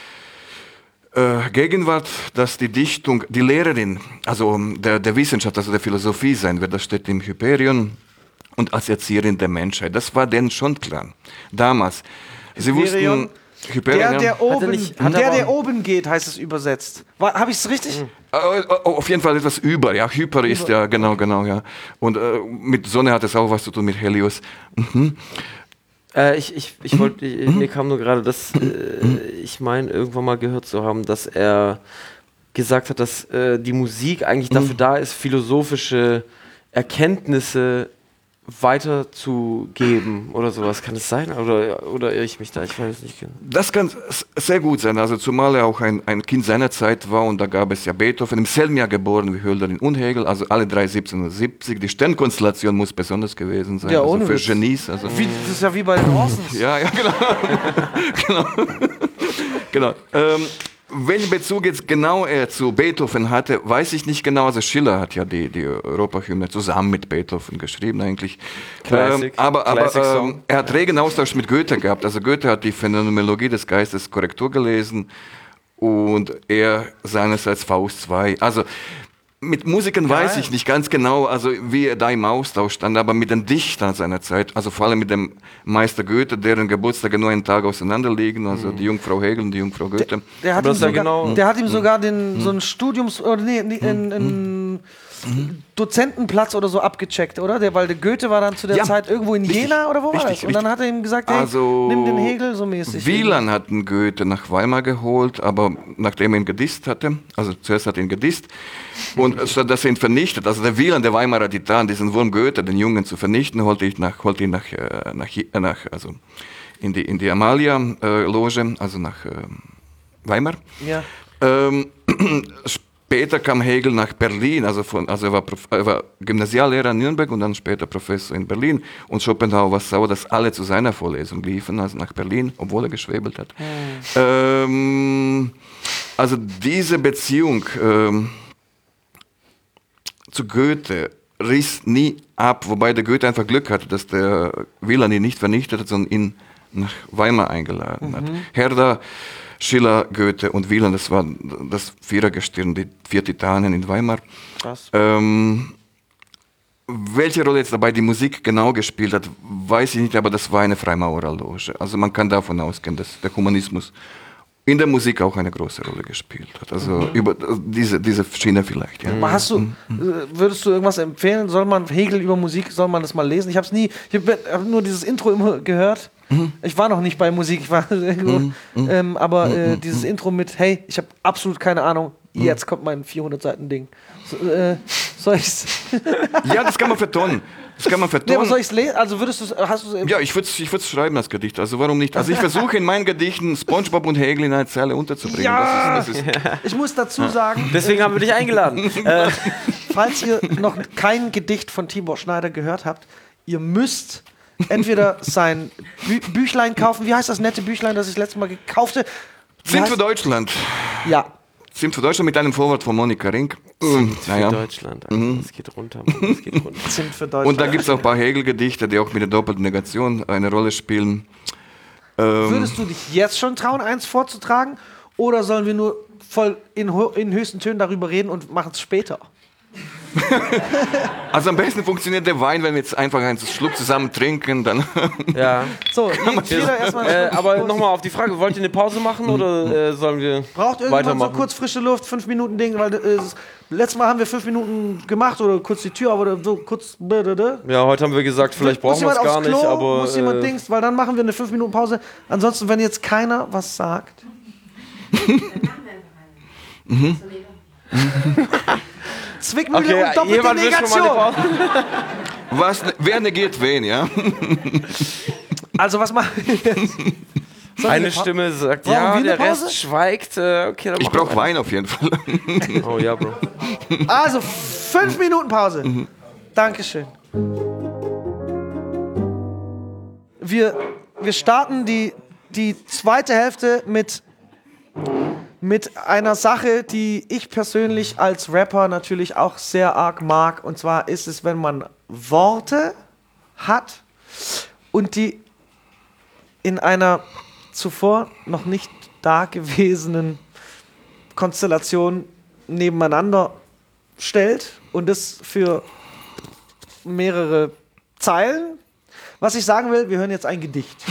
Äh, Gegenwart, dass die Dichtung, die Lehrerin, also der, der Wissenschaft, also der Philosophie sein wird, das steht im Hyperion, und als Erzieherin der Menschheit. Das war denen schon klar. Damals. Sie Hyperion, wussten, Hyperion, der, der, oben, nicht, der, der oben geht, heißt es übersetzt. Habe ich es richtig? Mhm. Uh, auf jeden Fall etwas über, ja, Hyper ist ja, genau, genau, ja. Und äh, mit Sonne hat es auch was zu tun, mit Helios. Mhm. Äh, ich, ich, ich wollte, mir kam nur gerade, dass äh, ich meine, irgendwann mal gehört zu haben, dass er gesagt hat, dass äh, die Musik eigentlich dafür da ist, philosophische Erkenntnisse weiterzugeben oder sowas. Kann es sein? Oder, oder irre ich mich da? Ich weiß es nicht genau. Das kann sehr gut sein, also zumal er auch ein, ein Kind seiner Zeit war, und da gab es ja Beethoven, im selben Jahr geboren wie Hölderlin und Hegel, also alle drei siebzehnhundertsiebzig. Die Sternkonstellation muss besonders gewesen sein, ja, also ohne für Witz. Genies. Also Wie, das ist ja wie bei den Orsons. Ja, ja, genau. genau. genau. Ähm, welchen Bezug jetzt genau er zu Beethoven hatte, weiß ich nicht genau. Also Schiller hat ja die, die Europahymne zusammen mit Beethoven geschrieben eigentlich. Classic, ähm, aber aber Classic ähm, er hat regen Austausch mit Goethe gehabt. Also Goethe hat die Phänomenologie des Geistes Korrektur gelesen und er seinerseits Faust zwei. Also mit Musikern Geil. weiß ich nicht ganz genau, also wie er da im Austausch stand, aber mit den Dichtern seiner Zeit, also vor allem mit dem Meister Goethe, deren Geburtstage nur einen Tag auseinander liegen, also mhm. die Jungfrau Hegel und die Jungfrau Goethe. Der, der, hat, ihm sogar, genau der hat ihm sogar den, mhm. so einen Studiums- oder nee, nee, einen, einen mhm. Dozentenplatz oder so abgecheckt, oder? Der, weil der Goethe war dann zu der ja, Zeit irgendwo in richtig, Jena oder wo war richtig, das? Und dann richtig. hat er ihm gesagt, hey, also, nimm den Hegel so mäßig. Wieland hat einen Goethe nach Weimar geholt, aber nachdem er ihn gedisst hatte, also zuerst hat er ihn gedisst, und statt dass er ihn vernichtet, also der Wieland, der Weimarer Titan, diesen Wurm Goethe, den Jungen zu vernichten, holte ich nach, holte ihn nach, äh, nach, äh, nach also in die, in die Amalia-Loge, äh, also nach äh, Weimar. Ja. Ähm, später kam Hegel nach Berlin, also, von, also er, war Prof, er war Gymnasiallehrer in Nürnberg und dann später Professor in Berlin. Und Schopenhauer war sauer, dass alle zu seiner Vorlesung liefen, also nach Berlin, obwohl er geschwebelt hat. Hm. Ähm, also diese Beziehung ähm, zu Goethe riss nie ab, wobei der Goethe einfach Glück hatte, dass der Wieland ihn nicht vernichtet hat, sondern ihn nach Weimar eingeladen mhm. hat. Herder, Schiller, Goethe und Wieland, das war das Vierergestirn, die vier Titanen in Weimar. Krass. Ähm, welche Rolle jetzt dabei die Musik genau gespielt hat, weiß ich nicht, aber das war eine Freimaurerloge. Also man kann davon ausgehen, dass der Humanismus in der Musik auch eine große Rolle gespielt hat. Also mhm. über diese, diese Schiene vielleicht. Ja. Aber hast du, mhm. würdest du irgendwas empfehlen? Soll man Hegel über Musik, soll man das mal lesen? Ich habe es nie, ich habe hab nur dieses Intro immer gehört. Mhm. Ich war noch nicht bei Musik, ich war irgendwo, mhm. ähm, aber äh, dieses Intro mit, hey, ich habe absolut keine Ahnung, jetzt kommt mein vierhundert Seiten Ding. So, äh, soll ich's? Ja, das kann man vertonen. Das kann man vertonen. Nee, aber soll ich's lesen? Also würdest du hast du Ja, ich würde es ich schreiben, das Gedicht. Also warum nicht? Also ich versuche in meinen Gedichten SpongeBob und Hegel in einer Zeile unterzubringen. Ja! Das ist, das ist ich muss dazu sagen... Deswegen haben wir dich eingeladen. äh. Falls ihr noch kein Gedicht von Tibor Schneider gehört habt, ihr müsst entweder sein Bü Büchlein kaufen. Wie heißt das nette Büchlein, das ich das letzte Mal gekauft habe? Sind für Deutschland. Ja. Sind für Deutschland mit einem Vorwort von Monika Rink. Sind für naja. Deutschland. Also mhm. Das geht runter. Mann, das geht runter. Sind für Deutschland. Und da gibt es auch ein paar Hegel-Gedichte, die auch mit der doppelten Negation eine Rolle spielen. Ähm Würdest du dich jetzt schon trauen, eins vorzutragen? Oder sollen wir nur voll in, in höchsten Tönen darüber reden und machen es später? Also am besten funktioniert der Wein, wenn wir jetzt einfach einen Schluck zusammen trinken, dann... Ja. So, jeder erstmal... Äh, aber nochmal auf die Frage, wollt ihr eine Pause machen oder äh, sollen wir Braucht irgendwann so kurz frische Luft, fünf Minuten Ding, weil äh, letztes Mal haben wir fünf Minuten gemacht oder kurz die Tür, aber so kurz... Ja, heute haben wir gesagt, vielleicht brauchen wir es gar nicht, aber... Muss jemand äh, Dings, weil dann machen wir eine fünf Minuten Pause. Ansonsten, wenn jetzt keiner was sagt... mhm. Zwickmühle okay, und doppelte Negation. Was, wer negiert wen, ja? Also was machen wir jetzt? Sollen Eine wir Stimme sagt Brauchen ja, wir der eine Pause? Rest schweigt. Äh, okay, dann Ich machen wir brauche Wein auf jeden Fall. Oh ja, Bro. Also Fünf Minuten Pause. Mhm. Dankeschön. Wir, wir starten die, die zweite Hälfte mit, mit einer Sache, die ich persönlich als Rapper natürlich auch sehr arg mag. Und zwar ist es, wenn man Worte hat und die in einer zuvor noch nicht dagewesenen Konstellation nebeneinander stellt und das für mehrere Zeilen. Was ich sagen will, wir hören jetzt ein Gedicht.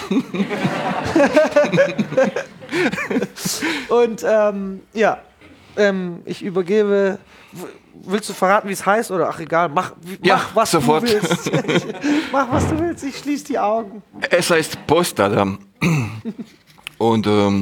Und ähm, ja, ähm, ich übergebe. Willst du verraten, wie es heißt? Oder ach egal, mach, Ja, mach was sofort. du willst. Mach was du willst, ich schließe die Augen. Es heißt Postadam. Und ähm,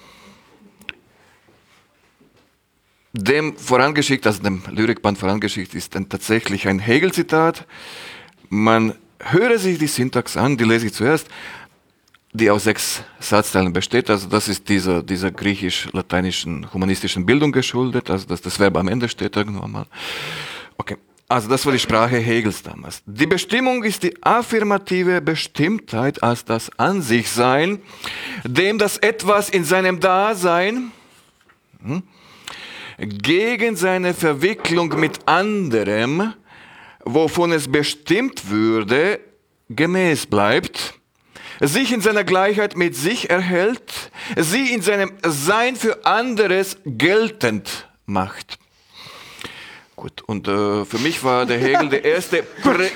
dem vorangeschickt, also dem Lyrikband vorangeschickt, ist dann tatsächlich ein Hegel-Zitat. Man höre sich die Syntax an, die lese ich zuerst, die aus sechs Satzteilen besteht. Also das ist dieser, dieser griechisch-lateinischen humanistischen Bildung geschuldet, also dass das Verb am Ende steht irgendwann mal. Okay, also das war die Sprache Hegels damals. Die Bestimmung ist die affirmative Bestimmtheit als das An-sich-Sein, dem das Etwas in seinem Dasein hm, gegen seine Verwicklung mit anderem, wovon es bestimmt würde, gemäß bleibt, sich in seiner Gleichheit mit sich erhält, sie in seinem Sein für anderes geltend macht. Gut, und äh, für mich war der Hegel der erste... Prä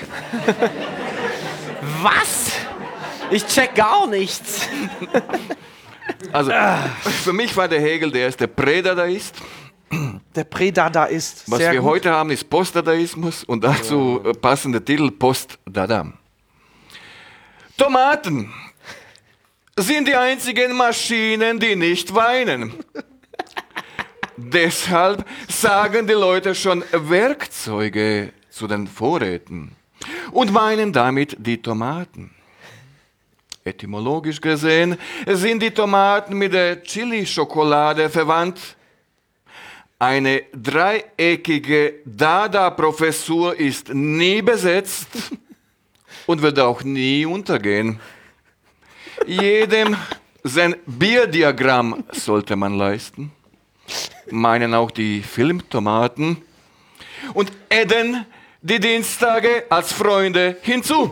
Was? Ich check gar nichts. Also, für mich war der Hegel der erste Prädadaist. Der Prädadaist. Was Sehr wir gut. heute haben, ist Postdadaismus und dazu ja. passende Titel Postdada. Tomaten sind die einzigen Maschinen, die nicht weinen. Deshalb sagen die Leute schon Werkzeuge zu den Vorräten und meinen damit die Tomaten. Etymologisch gesehen sind die Tomaten mit der Chili-Schokolade verwandt. Eine dreieckige Dada-Professur ist nie besetzt und wird auch nie untergehen. Jedem sein Bierdiagramm sollte man leisten, meinen auch die Filmtomaten und adden die Dienstage als Freunde hinzu.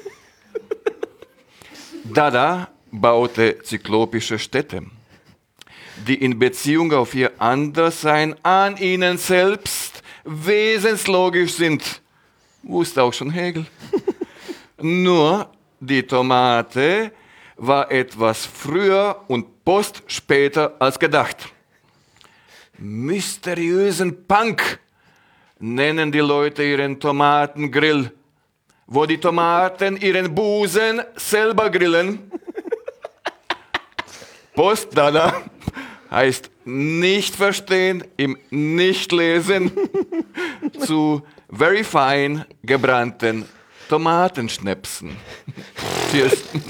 Dada baute zyklopische Städte, die in Beziehung auf ihr Anderssein an ihnen selbst wesenslogisch sind. Wusste auch schon Hegel. Nur die Tomate war etwas früher und Post später als gedacht. Mysteriösen Punk nennen die Leute ihren Tomatengrill, wo die Tomaten ihren Busen selber grillen. Postdada heißt nicht verstehen, im Nicht-Lesen zu very fine gebrannten Tomatenschnäpsen. Cheers.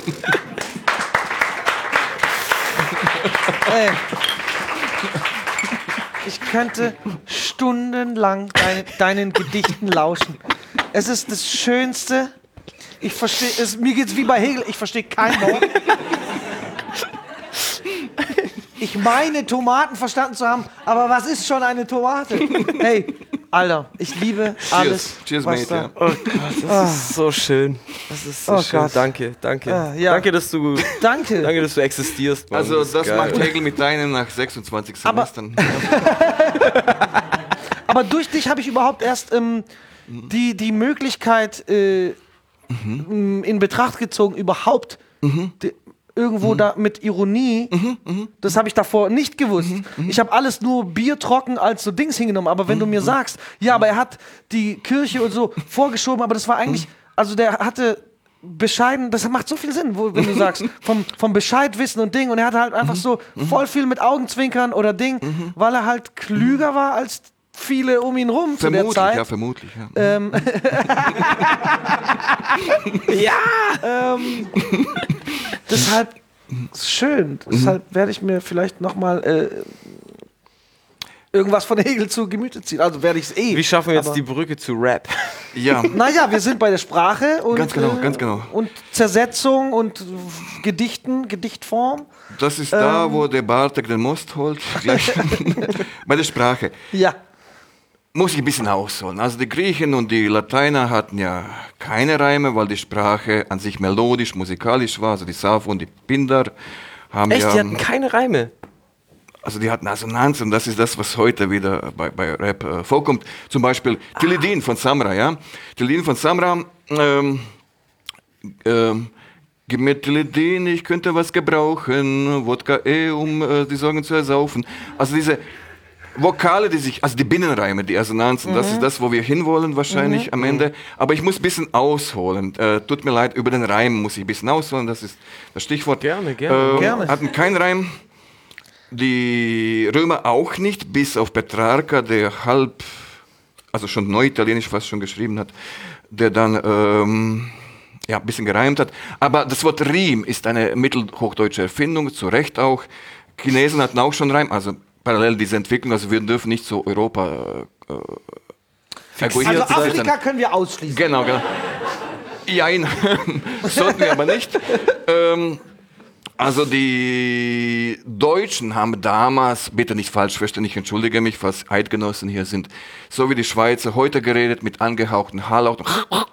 Ey. Ich könnte stundenlang deine, deinen Gedichten lauschen. Es ist das Schönste. Ich verstehe, es, mir geht's wie bei Hegel, ich verstehe kein Wort. Ich meine, Tomaten verstanden zu haben, aber was ist schon eine Tomate? Hey, Alter, ich liebe alles. Cheers, was mate, da. ja. Oh Gott, das Ah. ist so schön. Das ist so Oh schön. Gott. Danke, danke. Ah, ja. Danke, dass du, Danke. danke, dass du existierst. Mann. Also ist das geil. macht Hegel mit deinen nach sechsundzwanzig Aber- Semestern. Aber durch dich habe ich überhaupt erst ähm, die, die Möglichkeit äh, m, in Betracht gezogen, überhaupt die, irgendwo da mit Ironie, das habe ich davor nicht gewusst. Ich habe alles nur biertrocken als so Dings hingenommen, aber wenn du mir sagst, ja, aber er hat die Kirche und so vorgeschoben, aber das war eigentlich, also der hatte bescheiden, das macht so viel Sinn, wo, wenn du sagst, vom, vom Bescheidwissen und Ding, und er hatte halt einfach so voll viel mit Augenzwinkern oder Ding, weil er halt klüger war als viele um ihn rum zu der Vermutlich, Zeit. ja, vermutlich. Ja. Ähm, Ja! ähm, deshalb ist schön. Deshalb werde ich mir vielleicht nochmal. Äh, irgendwas von Hegel zu Gemüte ziehen. Also werde ich es eh. Wie schaffen wir jetzt Aber- die Brücke zu Rap? Ja, Naja, wir sind bei der Sprache und, Ganz genau, äh, ganz genau. und Zersetzung und äh, Gedichten, Gedichtform. das ist da, Ähm. wo der Bartek den Most holt. Gleich. Bei der Sprache. Ja. Muss ich ein bisschen ausholen. Also die Griechen und die Lateiner hatten ja keine Reime, weil die Sprache an sich melodisch, musikalisch war. Also die Sappho und die Pindar haben Echt, ja... die hatten keine Reime. Also die hatten Assonanz und das ist das, was heute wieder bei, bei Rap äh, vorkommt. Zum Beispiel Teledin von Samra, ja. Teledin von Samra, ähm, ähm, gib mir Teledin, ich könnte was gebrauchen, Wodka eh, um äh, die Sorgen zu ersaufen. Also diese Vokale, die sich, also die Binnenreime, die Assonanzen, das ist das, wo wir hinwollen wahrscheinlich am Ende. Aber ich muss ein bisschen ausholen. Äh, tut mir leid, über den Reim muss ich ein bisschen ausholen, das ist das Stichwort. Gerne, gerne. Ähm, Gerne. Hatten keinen Reim. Die Römer auch nicht, bis auf Petrarca, der halb, also schon Neuitalienisch fast schon geschrieben hat, der dann ähm, ja, ein bisschen gereimt hat. Aber das Wort Riem ist eine mittelhochdeutsche Erfindung, zu Recht auch. Chinesen hatten auch schon Reim, also parallel diese Entwicklung, also wir dürfen nicht so Europa äh, egoistisch Also sein. Afrika können wir ausschließen. Genau, genau. Jein, sollten wir aber nicht. Ähm, also die Deutschen haben damals, bitte nicht falsch verstehen, ich entschuldige mich, falls Eidgenossen hier sind, so wie die Schweizer heute geredet mit angehauchten Haarlauten.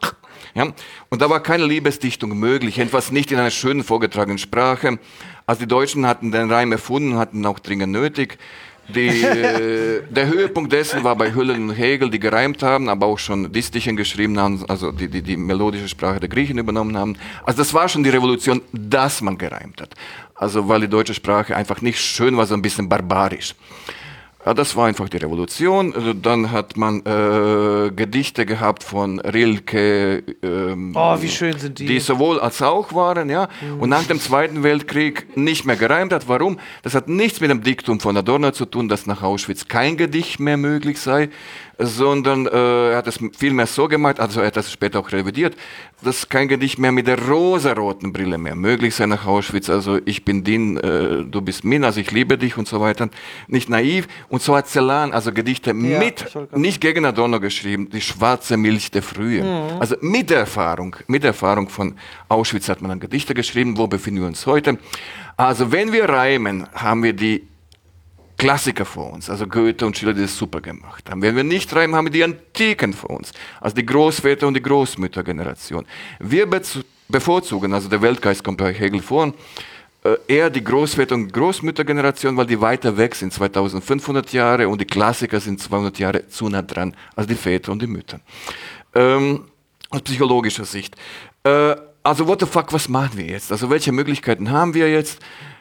Ja? Und da war keine Liebesdichtung möglich, jedenfalls nicht in einer schönen vorgetragenen Sprache. Also die Deutschen hatten den Reim erfunden, hatten ihn auch dringend nötig. Die, äh, der Höhepunkt dessen war bei Höllen und Hegel, die gereimt haben, aber auch schon Distichen geschrieben haben, also die, die die melodische Sprache der Griechen übernommen haben. Also das war schon die Revolution, dass man gereimt hat. Also weil die deutsche Sprache einfach nicht schön war, so ein bisschen barbarisch. Ja, das war einfach die Revolution. Also dann hat man äh, Gedichte gehabt von Rilke, ähm, Oh, wie schön sind die. die sowohl als auch waren, ja. Und nach dem Zweiten Weltkrieg nicht mehr gereimt hat. Warum? Das hat nichts mit dem Diktum von Adorno zu tun, dass nach Auschwitz kein Gedicht mehr möglich sei, sondern äh, er hat es vielmehr so gemacht, also er hat das später auch revidiert, dass kein Gedicht mehr mit der rosaroten Brille mehr möglich sei nach Auschwitz. Also ich bin din, äh, du bist min, also ich liebe dich und so weiter. Nicht naiv. Und so hat Celan also Gedichte Ja, mit, ich wollte gerade- nicht gegen Adorno geschrieben, die schwarze Milch der Frühe. Also mit der Erfahrung, mit der Erfahrung von Auschwitz hat man dann Gedichte geschrieben. Wo befinden wir uns heute? Also wenn wir reimen, haben wir die Klassiker vor uns, also Goethe und Schiller, die das super gemacht haben. Wenn wir nicht reimen, haben wir die Antiken vor uns, also die Großväter- und die Großmüttergeneration. Wir bezu- bevorzugen, also der Weltgeist kommt bei Hegel vor, äh, eher die Großväter- und Großmüttergeneration, weil die weiter weg sind, zweitausendfünfhundert Jahre, und die Klassiker sind zweihundert Jahre zu nah dran, also die Väter und die Mütter. Ähm, aus psychologischer Sicht. Äh, also what the fuck, was machen wir jetzt? Also welche Möglichkeiten haben wir jetzt?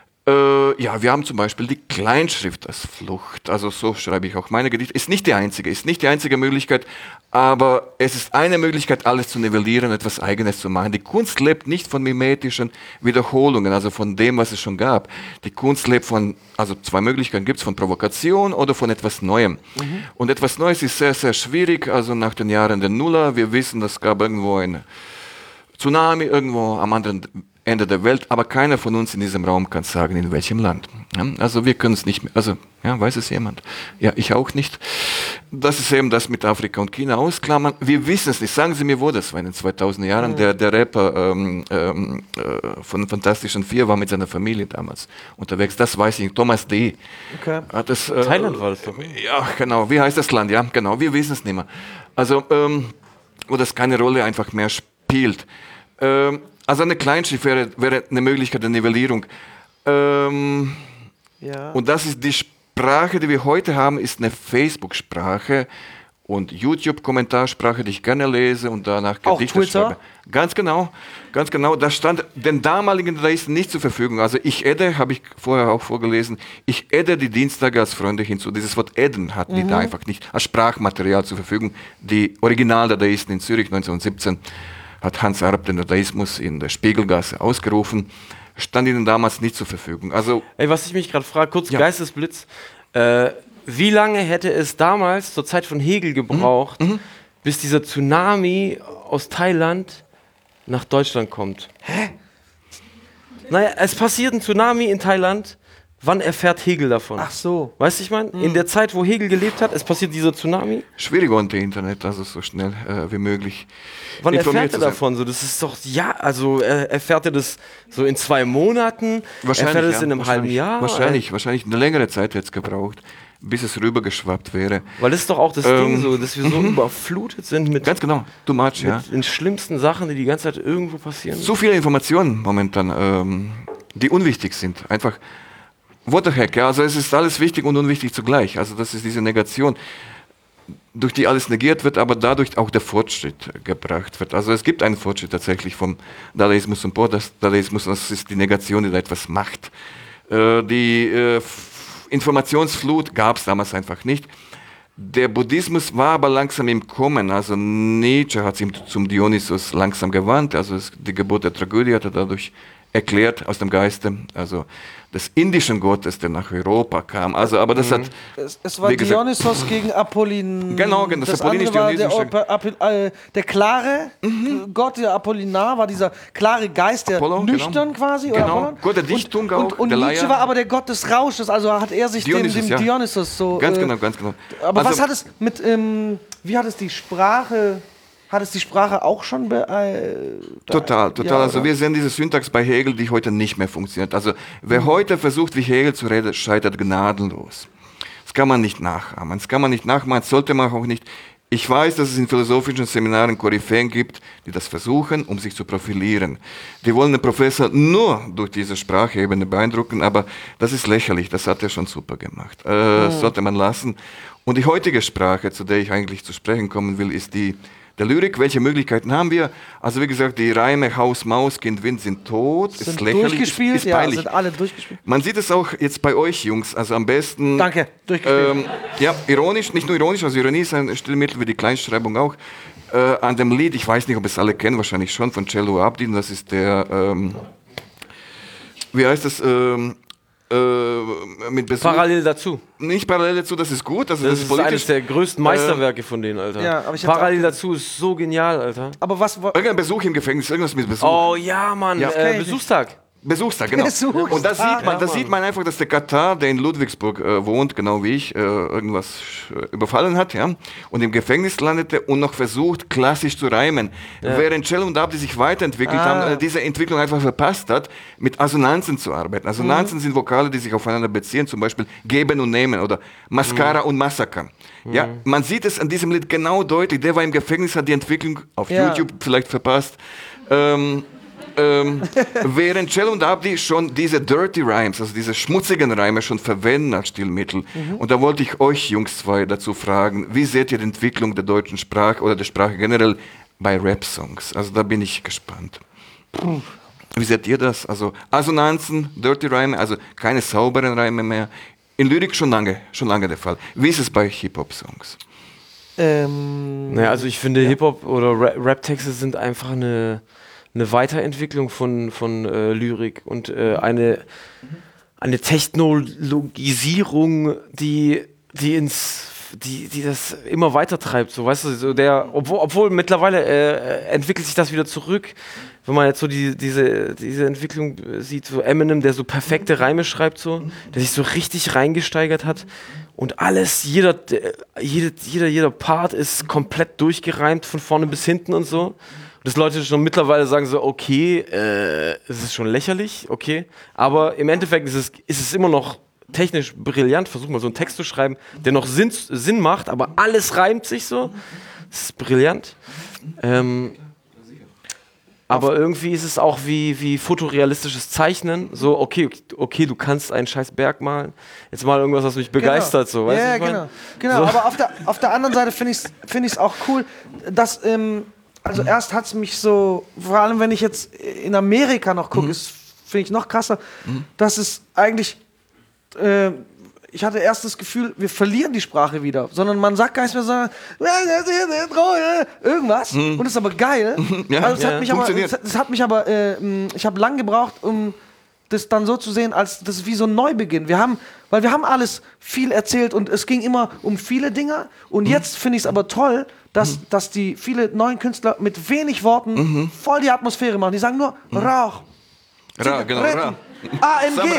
Äh, ja, wir haben zum Beispiel die Kleinschrift als Flucht. Also so schreibe ich auch meine Gedichte. Ist nicht die einzige, ist nicht die einzige Möglichkeit, aber es ist eine Möglichkeit, alles zu nivellieren, etwas Eigenes zu machen. Die Kunst lebt nicht von mimetischen Wiederholungen, also von dem, was es schon gab. Die Kunst lebt von, also zwei Möglichkeiten gibt es, von Provokation oder von etwas Neuem. Mhm. Und etwas Neues ist sehr, sehr schwierig, also nach den Jahren der Nuller. Wir wissen, es gab irgendwo ein Tsunami, irgendwo am anderen Ende der Welt, aber keiner von uns in diesem Raum kann sagen, in welchem Land. Ja, also wir können es nicht mehr, also ja, weiß es jemand? Ja, ich auch nicht. Das ist eben das mit Afrika und China ausklammern. Wir wissen es nicht. Sagen Sie mir, wo das war in den zweitausender Jahren. Mhm. Der, der Rapper ähm, ähm, äh, von Fantastischen Vier war mit seiner Familie damals unterwegs. Das weiß ich. Thomas D. Okay. Hat das, äh, Thailand war das doch. Ja, genau. Wie heißt das Land? Ja, genau. Wir wissen es nicht mehr. Also, ähm, wo das keine Rolle einfach mehr spielt. Ähm, Also eine Kleinschrift wäre, wäre eine Möglichkeit der Nivellierung. Ähm, ja. Und das ist die Sprache, die wir heute haben, ist eine Facebook-Sprache und YouTube-Kommentarsprache, die ich gerne lese und danach Auch Gedichte Twitter? schreibe. Ganz genau, ganz genau. Das stand den damaligen Dadaisten nicht zur Verfügung. Also ich adde, habe ich vorher auch vorgelesen, ich adde die Dienstage als Freunde hinzu. Dieses Wort adden hatten die Mhm. da einfach nicht als Sprachmaterial zur Verfügung. Die Original-Dadaisten in Zürich neunzehnhundertsiebzehn hat Hans Arp den Dadaismus in der Spiegelgasse ausgerufen, stand ihnen damals nicht zur Verfügung. Also, Ey, was ich mich gerade frage, kurz Ja. Geistesblitz, äh, wie lange hätte es damals zur Zeit von Hegel gebraucht, Mhm. bis dieser Tsunami aus Thailand nach Deutschland kommt? Hä? Naja, es passiert ein Tsunami in Thailand, Wann erfährt Hegel davon? Ach so. Weißt du, ich meine, in der Zeit, wo Hegel gelebt hat, es passiert dieser Tsunami. Schwierig unter Internet, also so schnell äh, wie möglich. Wann erfährt er zu sein. davon? So, das ist doch, ja, also äh, erfährt er das so in zwei Monaten? Wahrscheinlich, erfährt er das ja, in einem halben Jahr? Wahrscheinlich, wahrscheinlich eine längere Zeit hätte es gebraucht, bis es rübergeschwappt wäre. Weil das ist doch auch das Ähm, Ding so, dass wir so mhm. überflutet sind mit, Ganz genau, too much, mit ja. den schlimmsten Sachen, die die ganze Zeit irgendwo passieren. So viele Informationen momentan, ähm, die unwichtig sind. Einfach, what the heck, ja, also es ist alles wichtig und unwichtig zugleich. Also das ist diese Negation, durch die alles negiert wird, aber dadurch auch der Fortschritt gebracht wird. Also es gibt einen Fortschritt tatsächlich vom Dadaismus und Post-Dadaismus, das ist die Negation, die da etwas macht. Äh, die äh, F- Informationsflut gab es damals einfach nicht. Der Buddhismus war aber langsam im Kommen, also Nietzsche hat sich zum Dionysos langsam gewandt, also es, die Geburt der Tragödie hat er dadurch erklärt aus dem Geiste, also des indischen Gottes, der nach Europa kam. Also, aber das hat... Es, es war wie gesagt, Dionysos gegen Apollin. Genau, das, das andere war der, apollinisch-dionysische... Opa- Api- äh, der klare Gott, der Apollinar, war dieser klare Geist, der Apollo, nüchtern genau. quasi. Genau. Oder Apollon. Gott der Dichtung und, auch, Und, und der Nietzsche Leier. war aber der Gott des Rausches, also hat er sich Dionysos, dem, dem ja. Dionysos so... Ganz äh, genau, ganz genau. Aber Also- was hat es mit... Ähm, wie hat es die Sprache... Hat es die Sprache auch schon be äh, Total, total. Ja, also oder? wir sehen diese Syntax bei Hegel, die heute nicht mehr funktioniert. Also wer heute versucht, wie Hegel zu reden, scheitert gnadenlos. Das kann man nicht nachahmen. Das kann man nicht nachmachen, das sollte man auch nicht. Ich weiß, dass es in philosophischen Seminaren Koryphäen gibt, die das versuchen, um sich zu profilieren. Die wollen den Professor nur durch diese Sprachebene beeindrucken, aber das ist lächerlich, das hat er schon super gemacht. Äh, Das sollte man lassen. Und die heutige Sprache, zu der ich eigentlich zu sprechen kommen will, ist die der Lyrik. Welche Möglichkeiten haben wir? Also wie gesagt, die Reime Haus, Maus, Kind, Wind sind tot, Sind ist lächerlich, durchgespielt, ist, ist ja, peinlich. sind alle durchgespielt. Man sieht es auch jetzt bei euch, Jungs, also am besten... Danke, durchgespielt. Ähm, ja, ironisch, nicht nur ironisch, also Ironie ist ein Stilmittel wie die Kleinschreibung auch. Äh, an dem Lied, ich weiß nicht, ob es alle kennen, wahrscheinlich schon, von Cello Abdin, das ist der, ähm, wie heißt das, ähm, äh, mit Besuch. Parallel dazu. Nicht parallel dazu, das ist gut, also Das, das, ist politisch. eines der größten Meisterwerke von denen, Alter. Ja, aber ich hab's Parallel auch- dazu ist so genial, Alter. Aber was... wa- Irgendein Besuch im Gefängnis, irgendwas mit Besuch. Oh ja, Mann, Ja. äh, Besuchstag. Besuchstag, genau. Besuchstag. Und da sieht man, Ja, da Mann. sieht man einfach, dass der Katar, der in Ludwigsburg äh, wohnt, genau wie ich, äh, irgendwas äh, überfallen hat, ja, und im Gefängnis landete und noch versucht, klassisch zu reimen. Während Cello und Abdi sich weiterentwickelt Ah. haben, äh, diese Entwicklung einfach verpasst hat, mit Assonanzen zu arbeiten. Assonanzen sind Vokale, die sich aufeinander beziehen, zum Beispiel geben und nehmen oder Mascara und Massaker. Ja, man sieht es an diesem Lied genau deutlich. Der war im Gefängnis, hat die Entwicklung auf Ja. YouTube vielleicht verpasst. Ähm, ähm, während Cello und Abdi schon diese Dirty Rhymes, also diese schmutzigen Reime schon verwenden als Stilmittel. Und da wollte ich euch Jungs zwei dazu fragen, wie seht ihr die Entwicklung der deutschen Sprache oder der Sprache generell bei Rap-Songs? Also da bin ich gespannt. Wie seht ihr das? Also Assonanzen, Dirty Reime, also keine sauberen Reime mehr. In Lyrik schon lange, schon lange der Fall. Wie ist es bei Hip-Hop-Songs? Ähm, Naja, also ich finde Hip-Hop oder Ra- Rap-Texte sind einfach eine, eine Weiterentwicklung von, von äh, Lyrik und äh, eine, eine Technologisierung, die, die ins die, die das immer weiter treibt, so weißt du, so der, obwohl, obwohl mittlerweile äh, entwickelt sich das wieder zurück, wenn man jetzt so die, diese, diese Entwicklung sieht, so Eminem, der so perfekte Reime schreibt, so, der sich so richtig reingesteigert hat und alles, jeder, der, jede, jeder, jeder Part ist komplett durchgereimt von vorne bis hinten und so. Und dass Leute schon mittlerweile sagen so, okay, äh, es ist schon lächerlich, okay, aber im Endeffekt ist es, ist es immer noch technisch brillant. Versuch mal so einen Text zu schreiben, der noch Sinn, Sinn macht, aber alles reimt sich so. Das ist brillant. Ähm, aber irgendwie ist es auch wie, wie fotorealistisches Zeichnen. So, okay, okay, du kannst einen scheiß Berg malen. Jetzt mal irgendwas, was mich begeistert. So, weißt ja, du, was ich genau. mein? genau. So. Aber auf der, auf der anderen Seite finde ich es find ich's auch cool, dass, ähm, also erst hat es mich so, vor allem wenn ich jetzt in Amerika noch gucke, mhm. finde ich noch krasser, mhm. dass es eigentlich, äh, ich hatte erst das Gefühl, wir verlieren die Sprache wieder, sondern man sagt gar nicht mehr so, irgendwas, mhm. und das ist aber geil. Ja, also es ja, hat mich aber, es, es hat mich aber, äh, ich habe lang gebraucht, um das dann so zu sehen, als das ist wie so ein Neubeginn. Wir haben, weil wir haben alles viel erzählt und es ging immer um viele Dinge und mhm. jetzt finde ich es aber toll, dass, mhm. dass die viele neuen Künstler mit wenig Worten mhm. voll die Atmosphäre machen. Die sagen nur mhm. Rauch, Ra, genau, Ra. A M G,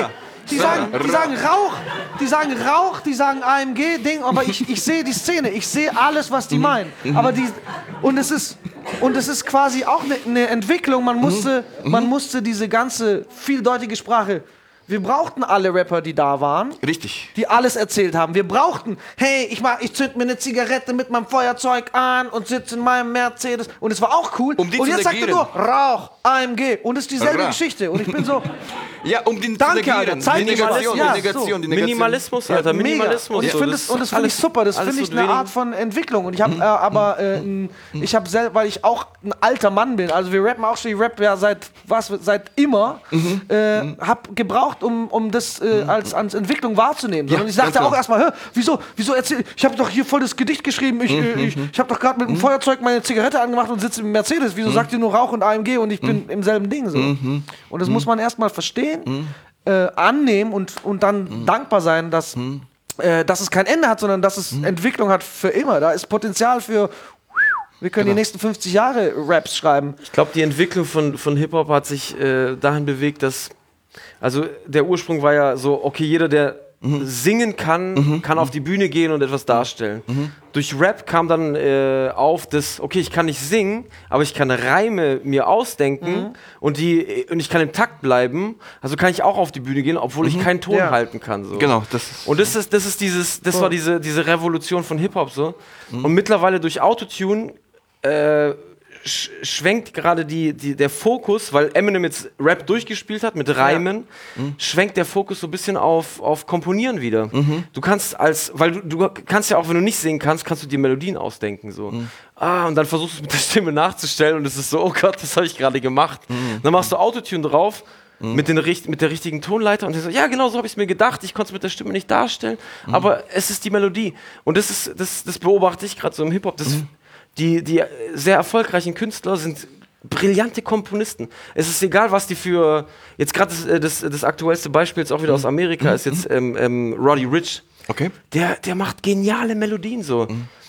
Die sagen, die sagen Rauch, die sagen Rauch, die sagen A M G-Ding, aber ich, ich sehe die Szene, ich sehe alles, was die meinen. Aber die, und es ist, und es ist quasi auch eine ne Entwicklung, man musste, man musste diese ganze vieldeutige Sprache. Wir brauchten alle Rapper, die da waren. Richtig. Die alles erzählt haben. Wir brauchten, hey, ich, mach, ich zünd mir eine Zigarette mit meinem Feuerzeug an und sitze in meinem Mercedes. Und es war auch cool. Um die und zu jetzt sagt er nur Rauch, A M G. Und es ist dieselbe Ra. Geschichte. Und ich bin so, Ja, um den Danke, zu negieren. Alter. Zeig Die mir was. Negation, Ja, die Negation, so. die Negation. Minimalismus, Alter, Minimalismus. mega. Und ich so, finde das es, und das finde ich alles- super. Das alles finde ich wird eine weniger. Art von Entwicklung. Und ich habe äh, aber, äh, n- ich habe selber, weil ich auch ein alter Mann bin. Also wir rappen auch schon, ich rap ja seit was, seit immer. Äh, hab gebraucht, um, um das äh, als, als Entwicklung wahrzunehmen. Ja, Und ich dachte ganz auch genau. erstmal, hä, wieso, wieso erzähl, ich habe doch hier voll das Gedicht geschrieben. Ich, äh, ich, ich habe doch gerade mit dem Feuerzeug meine Zigarette angemacht und sitze im Mercedes. Wieso sagt ihr nur Rauch und A M G und ich bin im selben Ding so? Und das muss man erstmal verstehen, äh, annehmen und, und dann dankbar sein, dass, äh, dass es kein Ende hat, sondern dass es Entwicklung hat für immer. Da ist Potenzial für, wir können die nächsten fünfzig Jahre Raps schreiben. Ich glaube, die Entwicklung von, von Hip-Hop hat sich äh, dahin bewegt, dass, also der Ursprung war ja so, okay, jeder, der singen kann, kann auf die Bühne gehen und etwas darstellen. Durch Rap kam dann äh, auf, dass, okay, ich kann nicht singen, aber ich kann Reime mir ausdenken und, die, und ich kann im Takt bleiben, also kann ich auch auf die Bühne gehen, obwohl ich keinen Ton Ja. halten kann. So. Genau, das ist. Und das ist, das ist dieses, das war diese, diese Revolution von Hip-Hop so. Und mittlerweile durch Autotune äh, sch schwenkt gerade die, die, der Fokus, weil Eminem jetzt Rap durchgespielt hat mit Reimen, schwenkt der Fokus so ein bisschen auf, auf Komponieren wieder. Du kannst als, weil du, du kannst ja auch, wenn du nicht singen kannst, kannst du dir Melodien ausdenken. So. Ah, und dann versuchst du es mit der Stimme nachzustellen und es ist so, oh Gott, das habe ich gerade gemacht. Dann machst du Autotune drauf. Mit, den, richt- mit der richtigen Tonleiter und ich so, ja genau, so habe ich es mir gedacht, ich konnte es mit der Stimme nicht darstellen, aber es ist die Melodie und das ist, das, das beobachte ich gerade so im Hip-Hop, das, die, die sehr erfolgreichen Künstler sind brillante Komponisten. Es ist egal, was die für, jetzt gerade das, das, das aktuellste Beispiel jetzt auch wieder aus Amerika ist jetzt ähm, ähm, Roddy Ricch, Okay. der, der macht geniale Melodien so,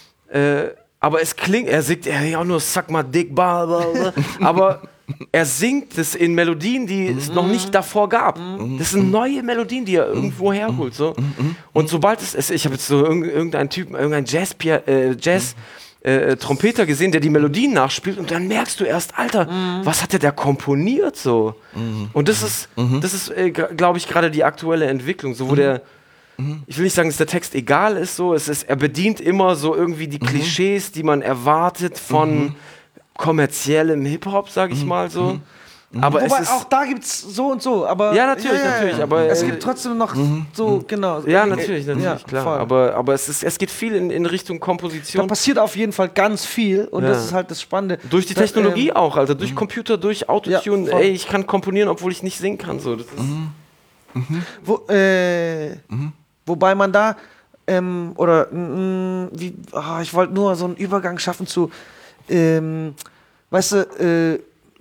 äh, aber es klingt, er singt er ja auch nur Suck my dick, blah, blah, blah. aber er singt es in Melodien, die es noch nicht davor gab. Das sind neue Melodien, die er irgendwo herholt. So. Und sobald es, es ich habe jetzt so irg- irgendeinen Typen, irgendeinen Jazz, äh, Jazz äh, Trompeter gesehen, der die Melodien nachspielt und dann merkst du erst, Alter, was hat der da komponiert so? Und das ist, das ist, äh, glaube ich, gerade die aktuelle Entwicklung, so wo der ich will nicht sagen, dass der Text egal ist, so. Es ist, er bedient immer so irgendwie die Klischees, die man erwartet von kommerziellem Hip-Hop, sag ich mal so. Aber Wobei es ist, auch da gibt es so und so. Aber Ja, natürlich, natürlich, aber, es äh, gibt trotzdem noch so, genau. ja, natürlich, natürlich, Ja, klar. voll. Aber, aber es, ist, es geht viel in, in Richtung Da Komposition. passiert auf jeden Fall ganz viel und Ja. das ist halt das Spannende. Durch die Da, Technologie ähm, auch, also durch Computer, durch Autotune. Ja, voll. Ey, ich kann komponieren, obwohl ich nicht singen kann. So. Das ist, Wo, äh, Wobei man da, ähm, oder, mm, wie, ah, ich wollte nur so einen Übergang schaffen zu, ähm, weißt du, äh,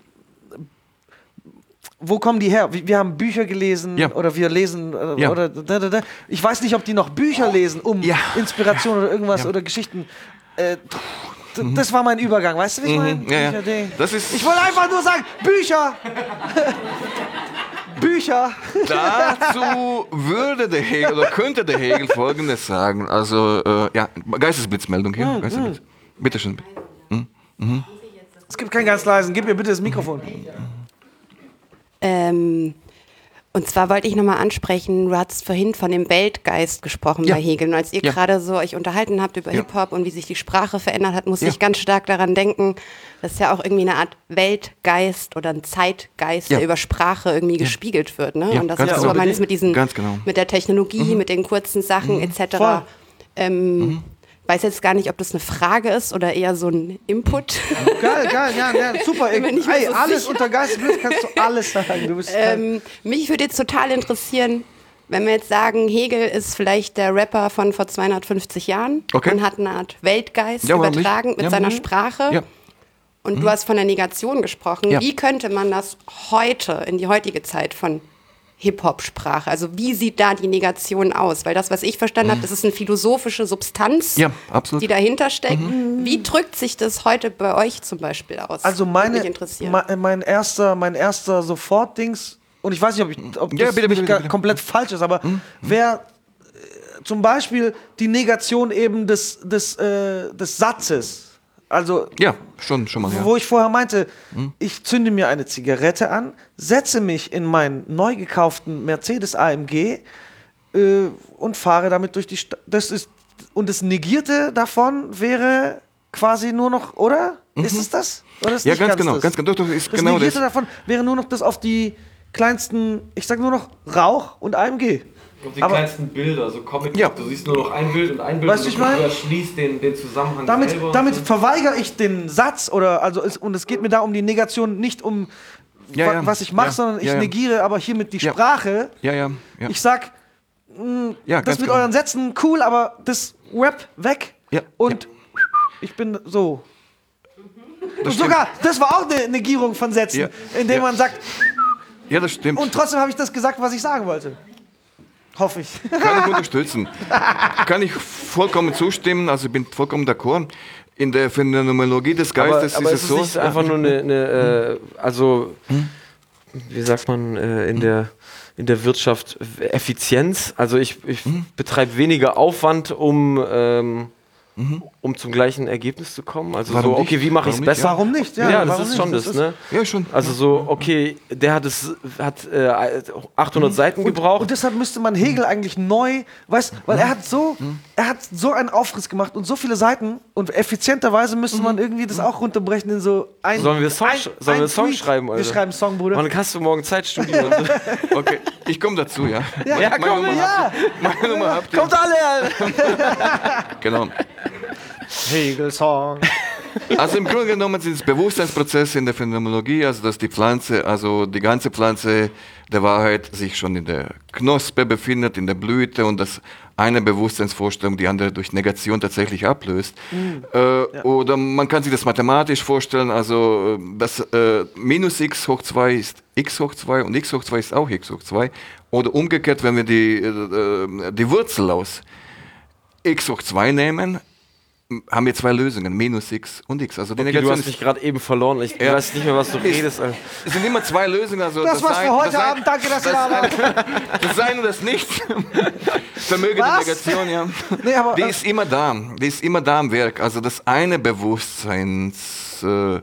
wo kommen die her? Wir wir haben Bücher gelesen Ja. oder wir lesen äh, Ja. oder da, da, da. Ich weiß nicht, ob die noch Bücher lesen, um Ja. Inspiration oder irgendwas oder Geschichten. Äh, d- das war mein Übergang, weißt du, wie ich meine? Ja, ja. Bücher, Ding. Das ist Ich wollte einfach nur sagen, Bücher! Bücher! dazu würde der Hegel oder könnte der Hegel Folgendes sagen. Also, äh, ja, Geistesblitzmeldung hier. Geistesblitz. Bitte schön. Es gibt keinen ganz leisen. Gib mir bitte das Mikrofon. Ähm, und zwar wollte ich nochmal ansprechen, du hast vorhin von dem Weltgeist gesprochen Ja. bei Hegel. Und als ihr Ja. gerade so euch unterhalten habt über Ja. Hip-Hop und wie sich die Sprache verändert hat, musste Ja. ich ganz stark daran denken, dass ja auch irgendwie eine Art Weltgeist oder ein Zeitgeist, Ja. der über Sprache irgendwie gespiegelt wird. Ne? Ja, und das ganz ist genau. so, man ist mit diesen, Ganz genau. mit der Technologie, mit den kurzen Sachen et Voll. cetera. Ähm, weiß jetzt gar nicht, ob das eine Frage ist oder eher so ein Input. Geil, geil, ja, ja, super. Bin mir nicht mehr Ey, so alles sicher. unter Geistesblitz kannst du alles sagen. Du bist Ähm, mich würde jetzt total interessieren, wenn wir jetzt sagen, Hegel ist vielleicht der Rapper von vor zweihundertfünfzig Jahren Okay. und hat eine Art Weltgeist Ja, warum nicht? übertragen mit Ja. seiner Mhm. Sprache. Ja. Und du hast von der Negation gesprochen. Ja. Wie könnte man das heute, in die heutige Zeit von Hip-Hop-Sprache, also wie sieht da die Negation aus? Weil das, was ich verstanden habe, das ist eine philosophische Substanz, Ja, absolut. die dahinter steckt. Wie drückt sich das heute bei euch zum Beispiel aus? Also Würde meine, mich interessieren. me- mein erster, mein erster Sofortdings und ich weiß nicht, ob, ich, ob Ja, das bitte, bitte, nicht bitte, ga- bitte. komplett falsch ist, aber wer äh, zum Beispiel die Negation eben des, des, äh, des Satzes, also Ja, schon, schon mal. Ja. wo ich vorher meinte, ich zünde mir eine Zigarette an, setze mich in meinen neu gekauften Mercedes A M G äh, und fahre damit durch die Stadt. Das ist, und das Negierte davon wäre quasi nur noch, oder? Ist es das? Oder ist Ja, nicht ganz genau, das? ganz genau. Doch, doch, ist Das genau Negierte das. davon wäre nur noch das auf die kleinsten, ich sag nur noch Rauch und A M G. Und die Aber- kleinsten Bilder, so Comic, Ja. du siehst nur noch ein Bild und ein Bild Weißt du, und ich mein? schließt den, den Zusammenhang Damit, selber. damit verweigere ich den Satz oder also es, und es geht mir da um die Negation, nicht um Ja, wa- ja. was ich mache, Ja, sondern ich ja, ja. negiere aber hiermit die Ja. Sprache. Ja, ja, ja. Ich sag, mh, Ja, das ganz mit genau. euren Sätzen cool, aber das Rap weg Ja, und ich bin so. Und stimmt. sogar, das war auch eine Negierung von Sätzen, Ja. indem Ja. man sagt, Ja, das stimmt. und trotzdem habe ich das gesagt, was ich sagen wollte. Hoffe ich. Kann ich unterstützen. Kann ich vollkommen zustimmen, also ich bin vollkommen d'accord. In der Phänomenologie des aber, Geistes aber ist ist es es so. nicht einfach nur eine, eine äh, also wie sagt man äh, in der in der Wirtschaft Effizienz? Also ich, ich betreibe weniger Aufwand, um ähm, um zum gleichen Ergebnis zu kommen. Also Warum so, okay, nicht? wie mache ich es Warum nicht? besser? Warum nicht? Ja, Ja, das warum ist nicht? schon Das das, ist- ne? Ja, schon. Also so, okay, der hat es hat äh, achthundert Seiten gebraucht. Und deshalb müsste man Hegel eigentlich neu, weißt, weil er hat so, er hat so einen Aufriss gemacht und so viele Seiten und effizienterweise müsste man irgendwie das auch runterbrechen in so ein. Sollen wir Song, ein, sch- sollen wir ein Song Tweet. schreiben, Wir Alter? schreiben einen Song, Bruder. Wann hast du morgen Zeit, Studio? und so? Okay, ich komme dazu, ja. Ja, Ja, komm, komm, ja. Meine Nummer habt ihr. Kommt alle! Alter. Genau. Hegel-Song. Also im Grunde genommen sind es Bewusstseinsprozesse in der Phänomenologie, also dass die Pflanze, also die ganze Pflanze der Wahrheit sich schon in der Knospe befindet, in der Blüte und dass eine Bewusstseinsvorstellung die andere durch Negation tatsächlich ablöst. Äh, Oder man kann sich das mathematisch vorstellen, also äh, dass äh, minus x hoch zwei ist x hoch zwei und x hoch zwei ist auch x hoch zwei. Oder umgekehrt, wenn wir die, äh, äh, die Wurzel aus x hoch zwei nehmen, haben wir zwei Lösungen, minus x und x. Also die Okay, du Negation hast ist, mich gerade eben verloren. Ich Ja. weiß nicht mehr, was du redest. Alter. es sind immer zwei Lösungen. Also Das war's Sein- für heute Sein- Abend. Danke, dass ihr da wart. Das Sein und das Nichts. Vermögen Was? der Negation, ja. Nee, aber, Die äh, ist immer da. Die ist immer da am Werk. Also das eine Bewusstseins... Äh,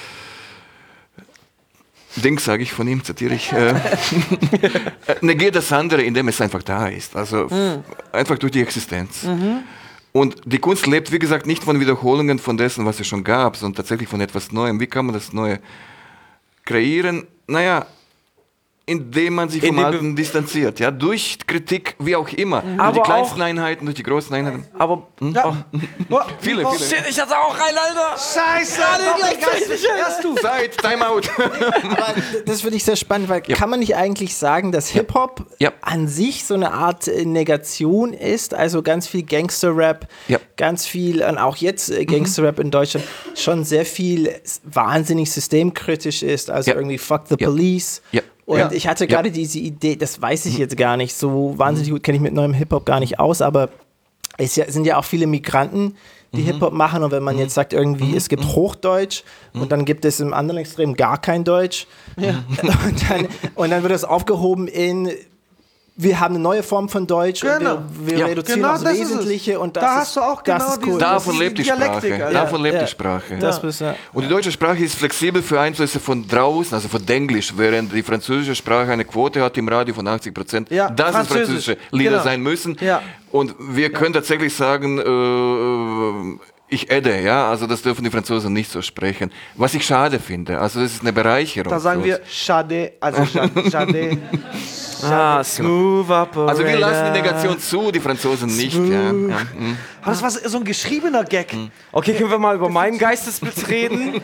Ding, sage ich von ihm, zitiere ich, äh, negiert das andere, indem es einfach da ist. Also f- einfach durch die Existenz. Und die Kunst lebt, wie gesagt, nicht von Wiederholungen von dessen, was es schon gab, sondern tatsächlich von etwas Neuem. Wie kann man das Neue kreieren? Naja, indem man sich vom Indem- Alten distanziert. Ja? Durch Kritik, wie auch immer. Durch Aber die kleinsten auch- Einheiten, durch die großen Einheiten. Aber ja. Oh, Viele, oh, viele. shit, ich hatte auch rein, Alter. Scheiße! Doppelgast, erst du! Zeit, Timeout. Aber das finde ich sehr spannend, weil kann man nicht eigentlich sagen, dass Hip-Hop Ja. an sich so eine Art äh, Negation ist? Also ganz viel Gangster-Rap, Ja. ganz viel, und auch jetzt äh, Gangster-Rap in Deutschland, schon sehr viel s- wahnsinnig systemkritisch ist. Also Ja. irgendwie Fuck the Ja. Police. Ja. Und Ja. ich hatte Ja. gerade diese Idee, das weiß ich jetzt gar nicht, so wahnsinnig gut kenne ich mit neuem Hip-Hop gar nicht aus, aber es ja- sind ja auch viele Migranten, die Hip-Hop machen, und wenn man jetzt sagt irgendwie, es gibt Hochdeutsch und dann gibt es im anderen Extrem gar kein Deutsch und, dann, und dann wird das aufgehoben in, wir haben eine neue Form von Deutsch Genau. und wir, wir Ja. reduzieren Genau, aufs das ist es. Wesentliche und das Da ist, hast du auch das genau ist cool. diese- Davon ist lebt die die Dialektik, Sprache. Alter. Davon lebt Ja. die Sprache. Das bist, ja. Und die deutsche Sprache ist flexibel für Einflüsse von draußen, also von Denglisch, während die französische Sprache eine Quote hat im Radio von achtzig Prozent, Ja, dass es Französisch. französische Lieder Genau. sein müssen. Ja. Und wir können tatsächlich sagen, äh, ich edde, ja, also das dürfen die Franzosen nicht so sprechen. Was ich schade finde, also das ist eine Bereicherung. Da sagen für wir uns. Schade, also Schade. Schade. Ah, smooth operator. Also wir lassen die Negation zu, die Franzosen nicht. Ja. Ja. Mhm. Aber das war so ein geschriebener Gag. Okay, können wir mal über meinen Geistesblitz reden?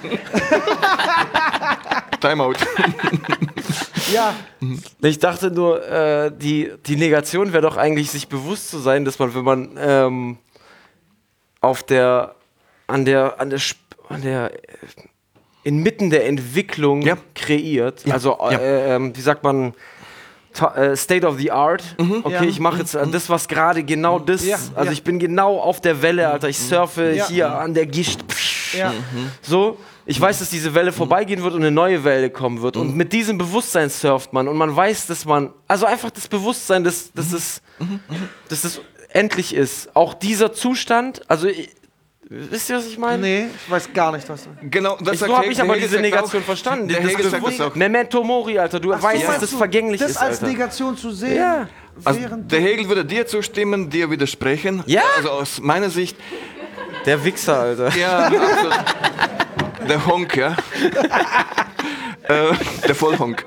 Timeout. Ja, Ich dachte nur, äh, die, die Negation wäre doch eigentlich, sich bewusst zu sein, dass man, wenn man ähm, auf der, an der, an der, Sp- an der, äh, inmitten der Entwicklung Ja. kreiert, Ja. also, Ja. äh, ähm, wie sagt man, ta- äh, State of the Art. Okay, Ja. ich mache jetzt äh, das, was gerade genau das, Ja. also Ja. ich bin genau auf der Welle, Alter, ich surfe Ja. hier an der Gischt. Ja. Mhm. So, ich weiß, dass diese Welle vorbeigehen wird und eine neue Welle kommen wird. Und mit diesem Bewusstsein surft man und man weiß, dass man, also einfach das Bewusstsein, dass, dass, es, dass es endlich ist. Auch dieser Zustand, also wisst ihr, was ich meine? Nee, ich weiß gar nicht, was du... Genau, das ich, so habe ich aber diese Negation auch, verstanden. Der das Hegel sagt das auch. Memento Mori, Alter. Du Ach, weißt, so dass das vergänglich das ist, als Alter. Negation zu sehen? Ja. Also der Hegel würde dir zustimmen, dir widersprechen. Ja? Also aus meiner Sicht... Der Wichser, Alter. Ja, also, der Honk, ja. äh, der Vollhonk.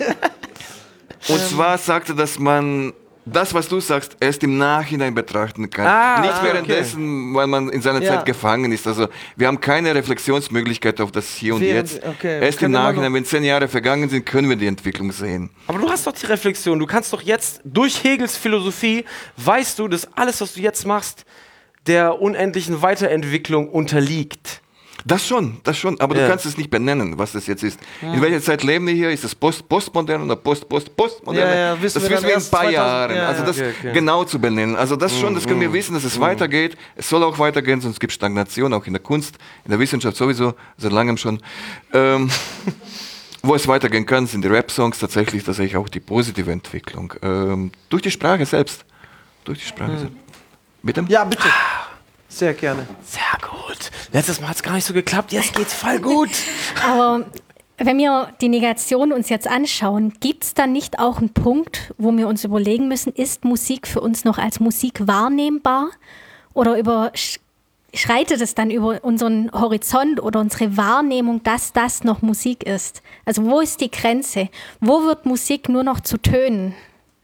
Und zwar sagte, dass man... Das, was du sagst, erst im Nachhinein betrachten kann. Ah, Nicht ah, währenddessen, okay. weil man in seiner Ja. Zeit gefangen ist. Also wir haben keine Reflexionsmöglichkeit auf das Hier und Während- Jetzt. okay. Erst Wir im können immer Nachhinein, noch- wenn zehn Jahre vergangen sind, können wir die Entwicklung sehen. Aber du hast doch die Reflexion. Du kannst doch jetzt, durch Hegels Philosophie, weißt du, dass alles, was du jetzt machst, der unendlichen Weiterentwicklung unterliegt. Das schon, das schon, aber Ja. du kannst es nicht benennen, was das jetzt ist. In welcher Zeit leben wir hier? Ist es Post Postmodern oder Post Post Postmodern? Ja, ja, wissen das wir wissen dann wir in ein erst paar zweitausend Jahren. ja, also ja. das Okay, okay. genau zu benennen. Also das schon, das können wir wissen, dass es weitergeht. Es soll auch weitergehen, sonst gibt es Stagnation, auch in der Kunst, in der Wissenschaft sowieso, seit langem schon. Ähm, wo es weitergehen kann, sind die Rap-Songs tatsächlich tatsächlich auch die positive Entwicklung. Ähm, durch die Sprache selbst. Durch die Sprache selbst. Bitte? Ja, bitte. Sehr gerne. Sehr gut. Letztes Mal hat es gar nicht so geklappt, jetzt geht's voll gut. Aber wenn wir die Negation uns jetzt anschauen, gibt es dann nicht auch einen Punkt, wo wir uns überlegen müssen, ist Musik für uns noch als Musik wahrnehmbar? Oder überschreitet es dann über unseren Horizont oder unsere Wahrnehmung, dass das noch Musik ist? Also wo ist die Grenze? Wo wird Musik nur noch zu Tönen?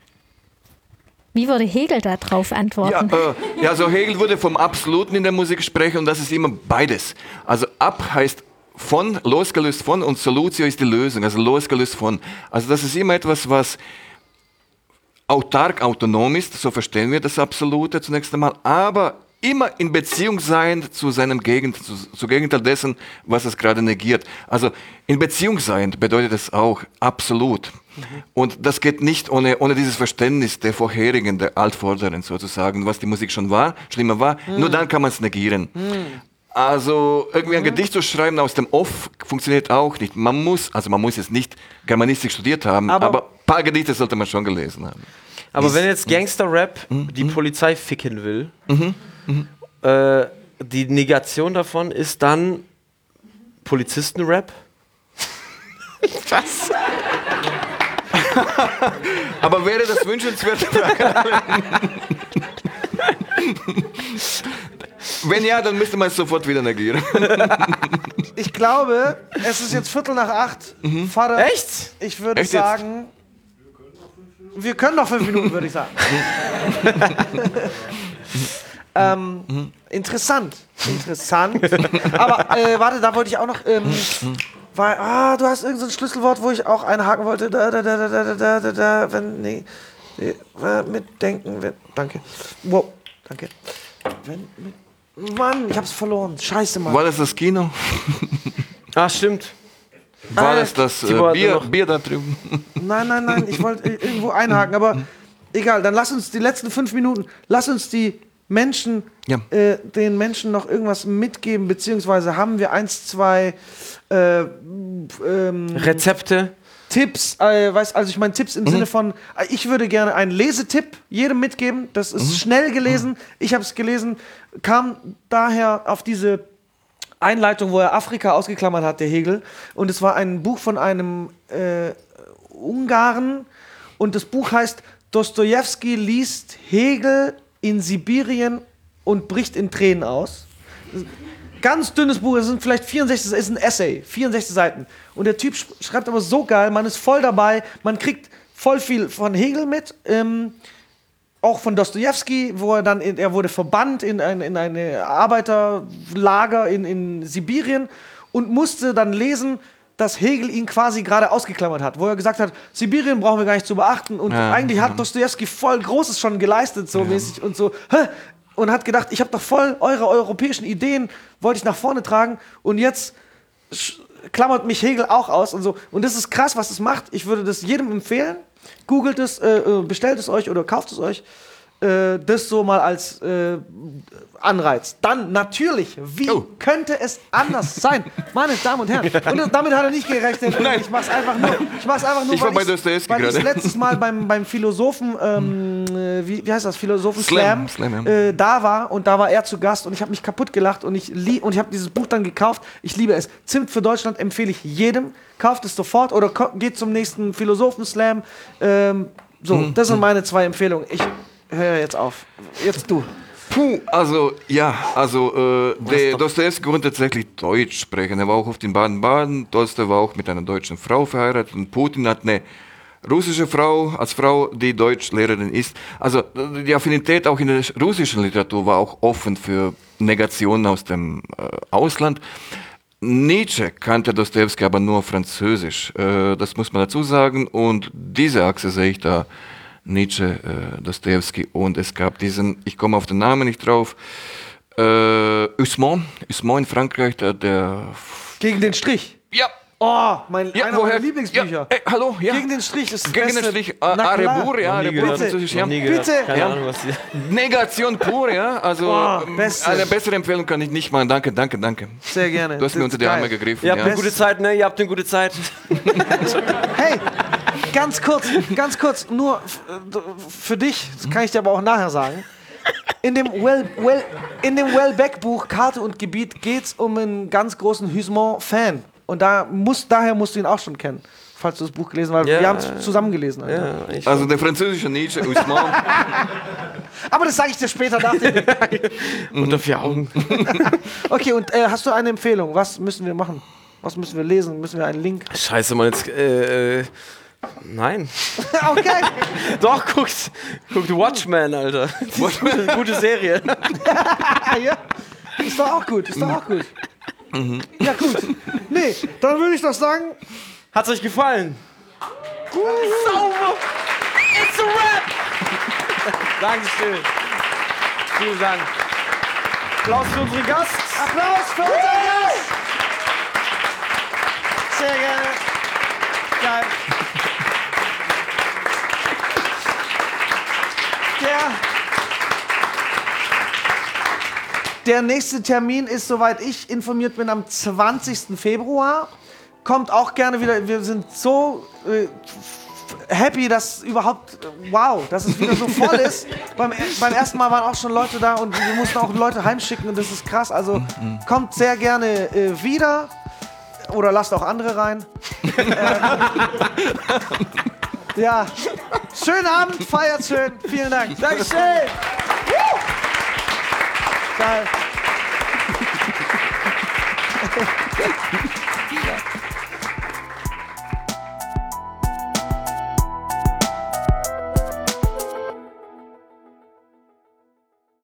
Wie würde Hegel darauf antworten? Ja, äh, ja, also Hegel würde vom Absoluten in der Musik sprechen und das ist immer beides. Also ab heißt von, losgelöst von und Solutio ist die Lösung, also losgelöst von. Also das ist immer etwas, was autark, autonom ist, so verstehen wir das Absolute zunächst einmal, aber immer in Beziehung sein zu seinem Gegend, zu, zu Gegenteil dessen, was es gerade negiert. Also in Beziehung sein bedeutet es auch absolut. Mhm. Und das geht nicht ohne, ohne dieses Verständnis der vorherigen, der Altvorderen sozusagen, was die Musik schon war, schlimmer war. Mhm. Nur dann kann man es negieren. Mhm. Also irgendwie ein mhm. Gedicht zu schreiben aus dem Off funktioniert auch nicht. Man muss, also man muss jetzt nicht Germanistik studiert haben, aber, aber ein paar Gedichte sollte man schon gelesen haben. Aber Ist, wenn jetzt Gangster-Rap mhm. die Polizei ficken will, mhm. Mhm. Äh, die Negation davon ist dann Polizisten-Rap? Was? Aber wäre das wünschenswert? Wenn ja, dann müsste man es sofort wieder negieren. Ich glaube, es ist jetzt Viertel nach acht. Mhm. Vater, echt? Ich würde echt sagen, jetzt? wir können noch fünf Minuten, würde ich sagen. ähm, mhm. Interessant, interessant. Aber äh, warte, da wollte ich auch noch. Ähm, weil, ah, du hast irgendein so Schlüsselwort, wo ich auch einhaken wollte. Da, da, da, da, da, da, da, da, wenn, nee, nee, mitdenken, wenn, danke. Wow, danke. Wenn, mit, Mann, ich hab's verloren. Scheiße, Mann. War das das Kino? Ach, stimmt. War ah, das das äh, Bier, Bier da drüben? Nein, nein, nein, ich wollte irgendwo einhaken, aber egal, dann lass uns die letzten fünf Minuten, lass uns die Menschen, ja. äh, den Menschen noch irgendwas mitgeben, beziehungsweise haben wir eins, zwei äh, ähm, Rezepte? Tipps, äh, weiß, also ich meine Tipps im mhm. Sinne von, äh, ich würde gerne einen Lesetipp jedem mitgeben, das ist mhm. schnell gelesen, ich habe es gelesen, kam daher auf diese Einleitung, wo er Afrika ausgeklammert hat, der Hegel, und es war ein Buch von einem äh, Ungarn und das Buch heißt Dostojewski liest Hegel in Sibirien und bricht in Tränen aus. Ganz dünnes Buch, es sind vielleicht vierundsechzig, es ist ein Essay, vierundsechzig Seiten. Und der Typ schreibt aber so geil, man ist voll dabei, man kriegt voll viel von Hegel mit, ähm, auch von Dostojewski, wo er dann, in, er wurde verbannt in ein in eine Arbeiterlager in, in Sibirien und musste dann lesen, dass Hegel ihn quasi gerade ausgeklammert hat, wo er gesagt hat, Sibirien brauchen wir gar nicht zu beachten und ja, eigentlich hat Dostojewski voll Großes schon geleistet, so ja. mäßig und so, und hat gedacht, ich habe doch voll eure europäischen Ideen, wollte ich nach vorne tragen und jetzt klammert mich Hegel auch aus und so. Und das ist krass, was es macht. Ich würde das jedem empfehlen. Googelt es, äh, bestellt es euch oder kauft es euch. Äh, das so mal als äh, Anreiz. Dann natürlich, wie oh. könnte es anders sein? Meine Damen und Herren. Und damit hat er nicht gerechnet. Ich mach's einfach nur, ich mach's einfach nur, ich war weil bei ich es letztes Mal beim, beim Philosophen, ähm, wie, wie heißt das, Philosophen Slam, Slam, Slam ja. äh, da war und da war er zu Gast und ich habe mich kaputt gelacht und ich lieb, und ich habe dieses Buch dann gekauft. Ich liebe es. Zimt für Deutschland empfehle ich jedem. Kauft es sofort oder geht zum nächsten Philosophen Slam. Ähm, so, mhm. das sind meine zwei Empfehlungen. Ich höre jetzt auf. Jetzt du. Puh, also, ja, also, äh, der Dostojewski konnte tatsächlich Deutsch sprechen. Er war auch oft in Baden-Baden. Tolstoi war auch mit einer deutschen Frau verheiratet und Putin hat eine russische Frau als Frau, die Deutschlehrerin ist. Also, die Affinität auch in der russischen Literatur war auch offen für Negationen aus dem äh, Ausland. Nietzsche kannte Dostojewski aber nur Französisch. Äh, das muss man dazu sagen. Und diese Achse sehe ich da. Nietzsche, äh, Dostojewski und es gab diesen, ich komme auf den Namen nicht drauf, äh, Usman, Usman in Frankreich, der, der Gegen den Strich? Ja. Oh, mein, ja, einer woher? meiner Lieblingsbücher. Ja. Hey, hallo, ja. Gegen den Strich ist das Gegen Beste. den Strich, äh, Arebur, ja, Arebur, Französisch, ja. Bitte. Keine ja. Ahnung, was die Negation pur, ja, also oh, eine bessere Empfehlung kann ich nicht machen. Danke, danke, danke. Sehr gerne. Du hast mir unter die Arme gegriffen. Ihr habt ja. eine gute Zeit, ne? Ihr habt eine gute Zeit. Hey, ganz kurz, ganz kurz, nur für dich, das kann ich dir aber auch nachher sagen. In dem Well, well, in dem Welbeck-Buch Karte und Gebiet geht es um einen ganz großen Huysmans-Fan. Und da muss, daher musst du ihn auch schon kennen, falls du das Buch gelesen hast, weil ja, wir haben es zusammen gelesen. Ja, also der französische Nietzsche, Usman. Aber das sage ich dir später nach dem. Unter vier Augen. Okay, und äh, hast du eine Empfehlung? Was müssen wir machen? Was müssen wir lesen? Müssen wir einen Link? Scheiße, Mann, jetzt, äh, nein. Okay. Doch, guckt, guckt Watchmen, Alter. Watchmen. Gute Serie. Ja, ist doch auch gut, ist doch auch gut. Mhm. Ja, gut. Nee, dann würde ich doch sagen... Hat's euch gefallen? Uh, sauber! It's a rap! Dankeschön. Vielen Dank. Applaus für unseren Gast. Applaus für unseren Gast! Sehr gerne. Geil. Der... Der nächste Termin ist, soweit ich informiert bin, am zwanzigsten Februar. Kommt auch gerne wieder. Wir sind so äh, happy, dass überhaupt, äh, wow, dass es wieder so voll ist. beim, beim ersten Mal waren auch schon Leute da und wir mussten auch Leute heimschicken und das ist krass. Also kommt sehr gerne äh, wieder oder lasst auch andere rein. äh, ja, schönen Abend, feiert schön. Vielen Dank. Dankeschön. Geil. Ja.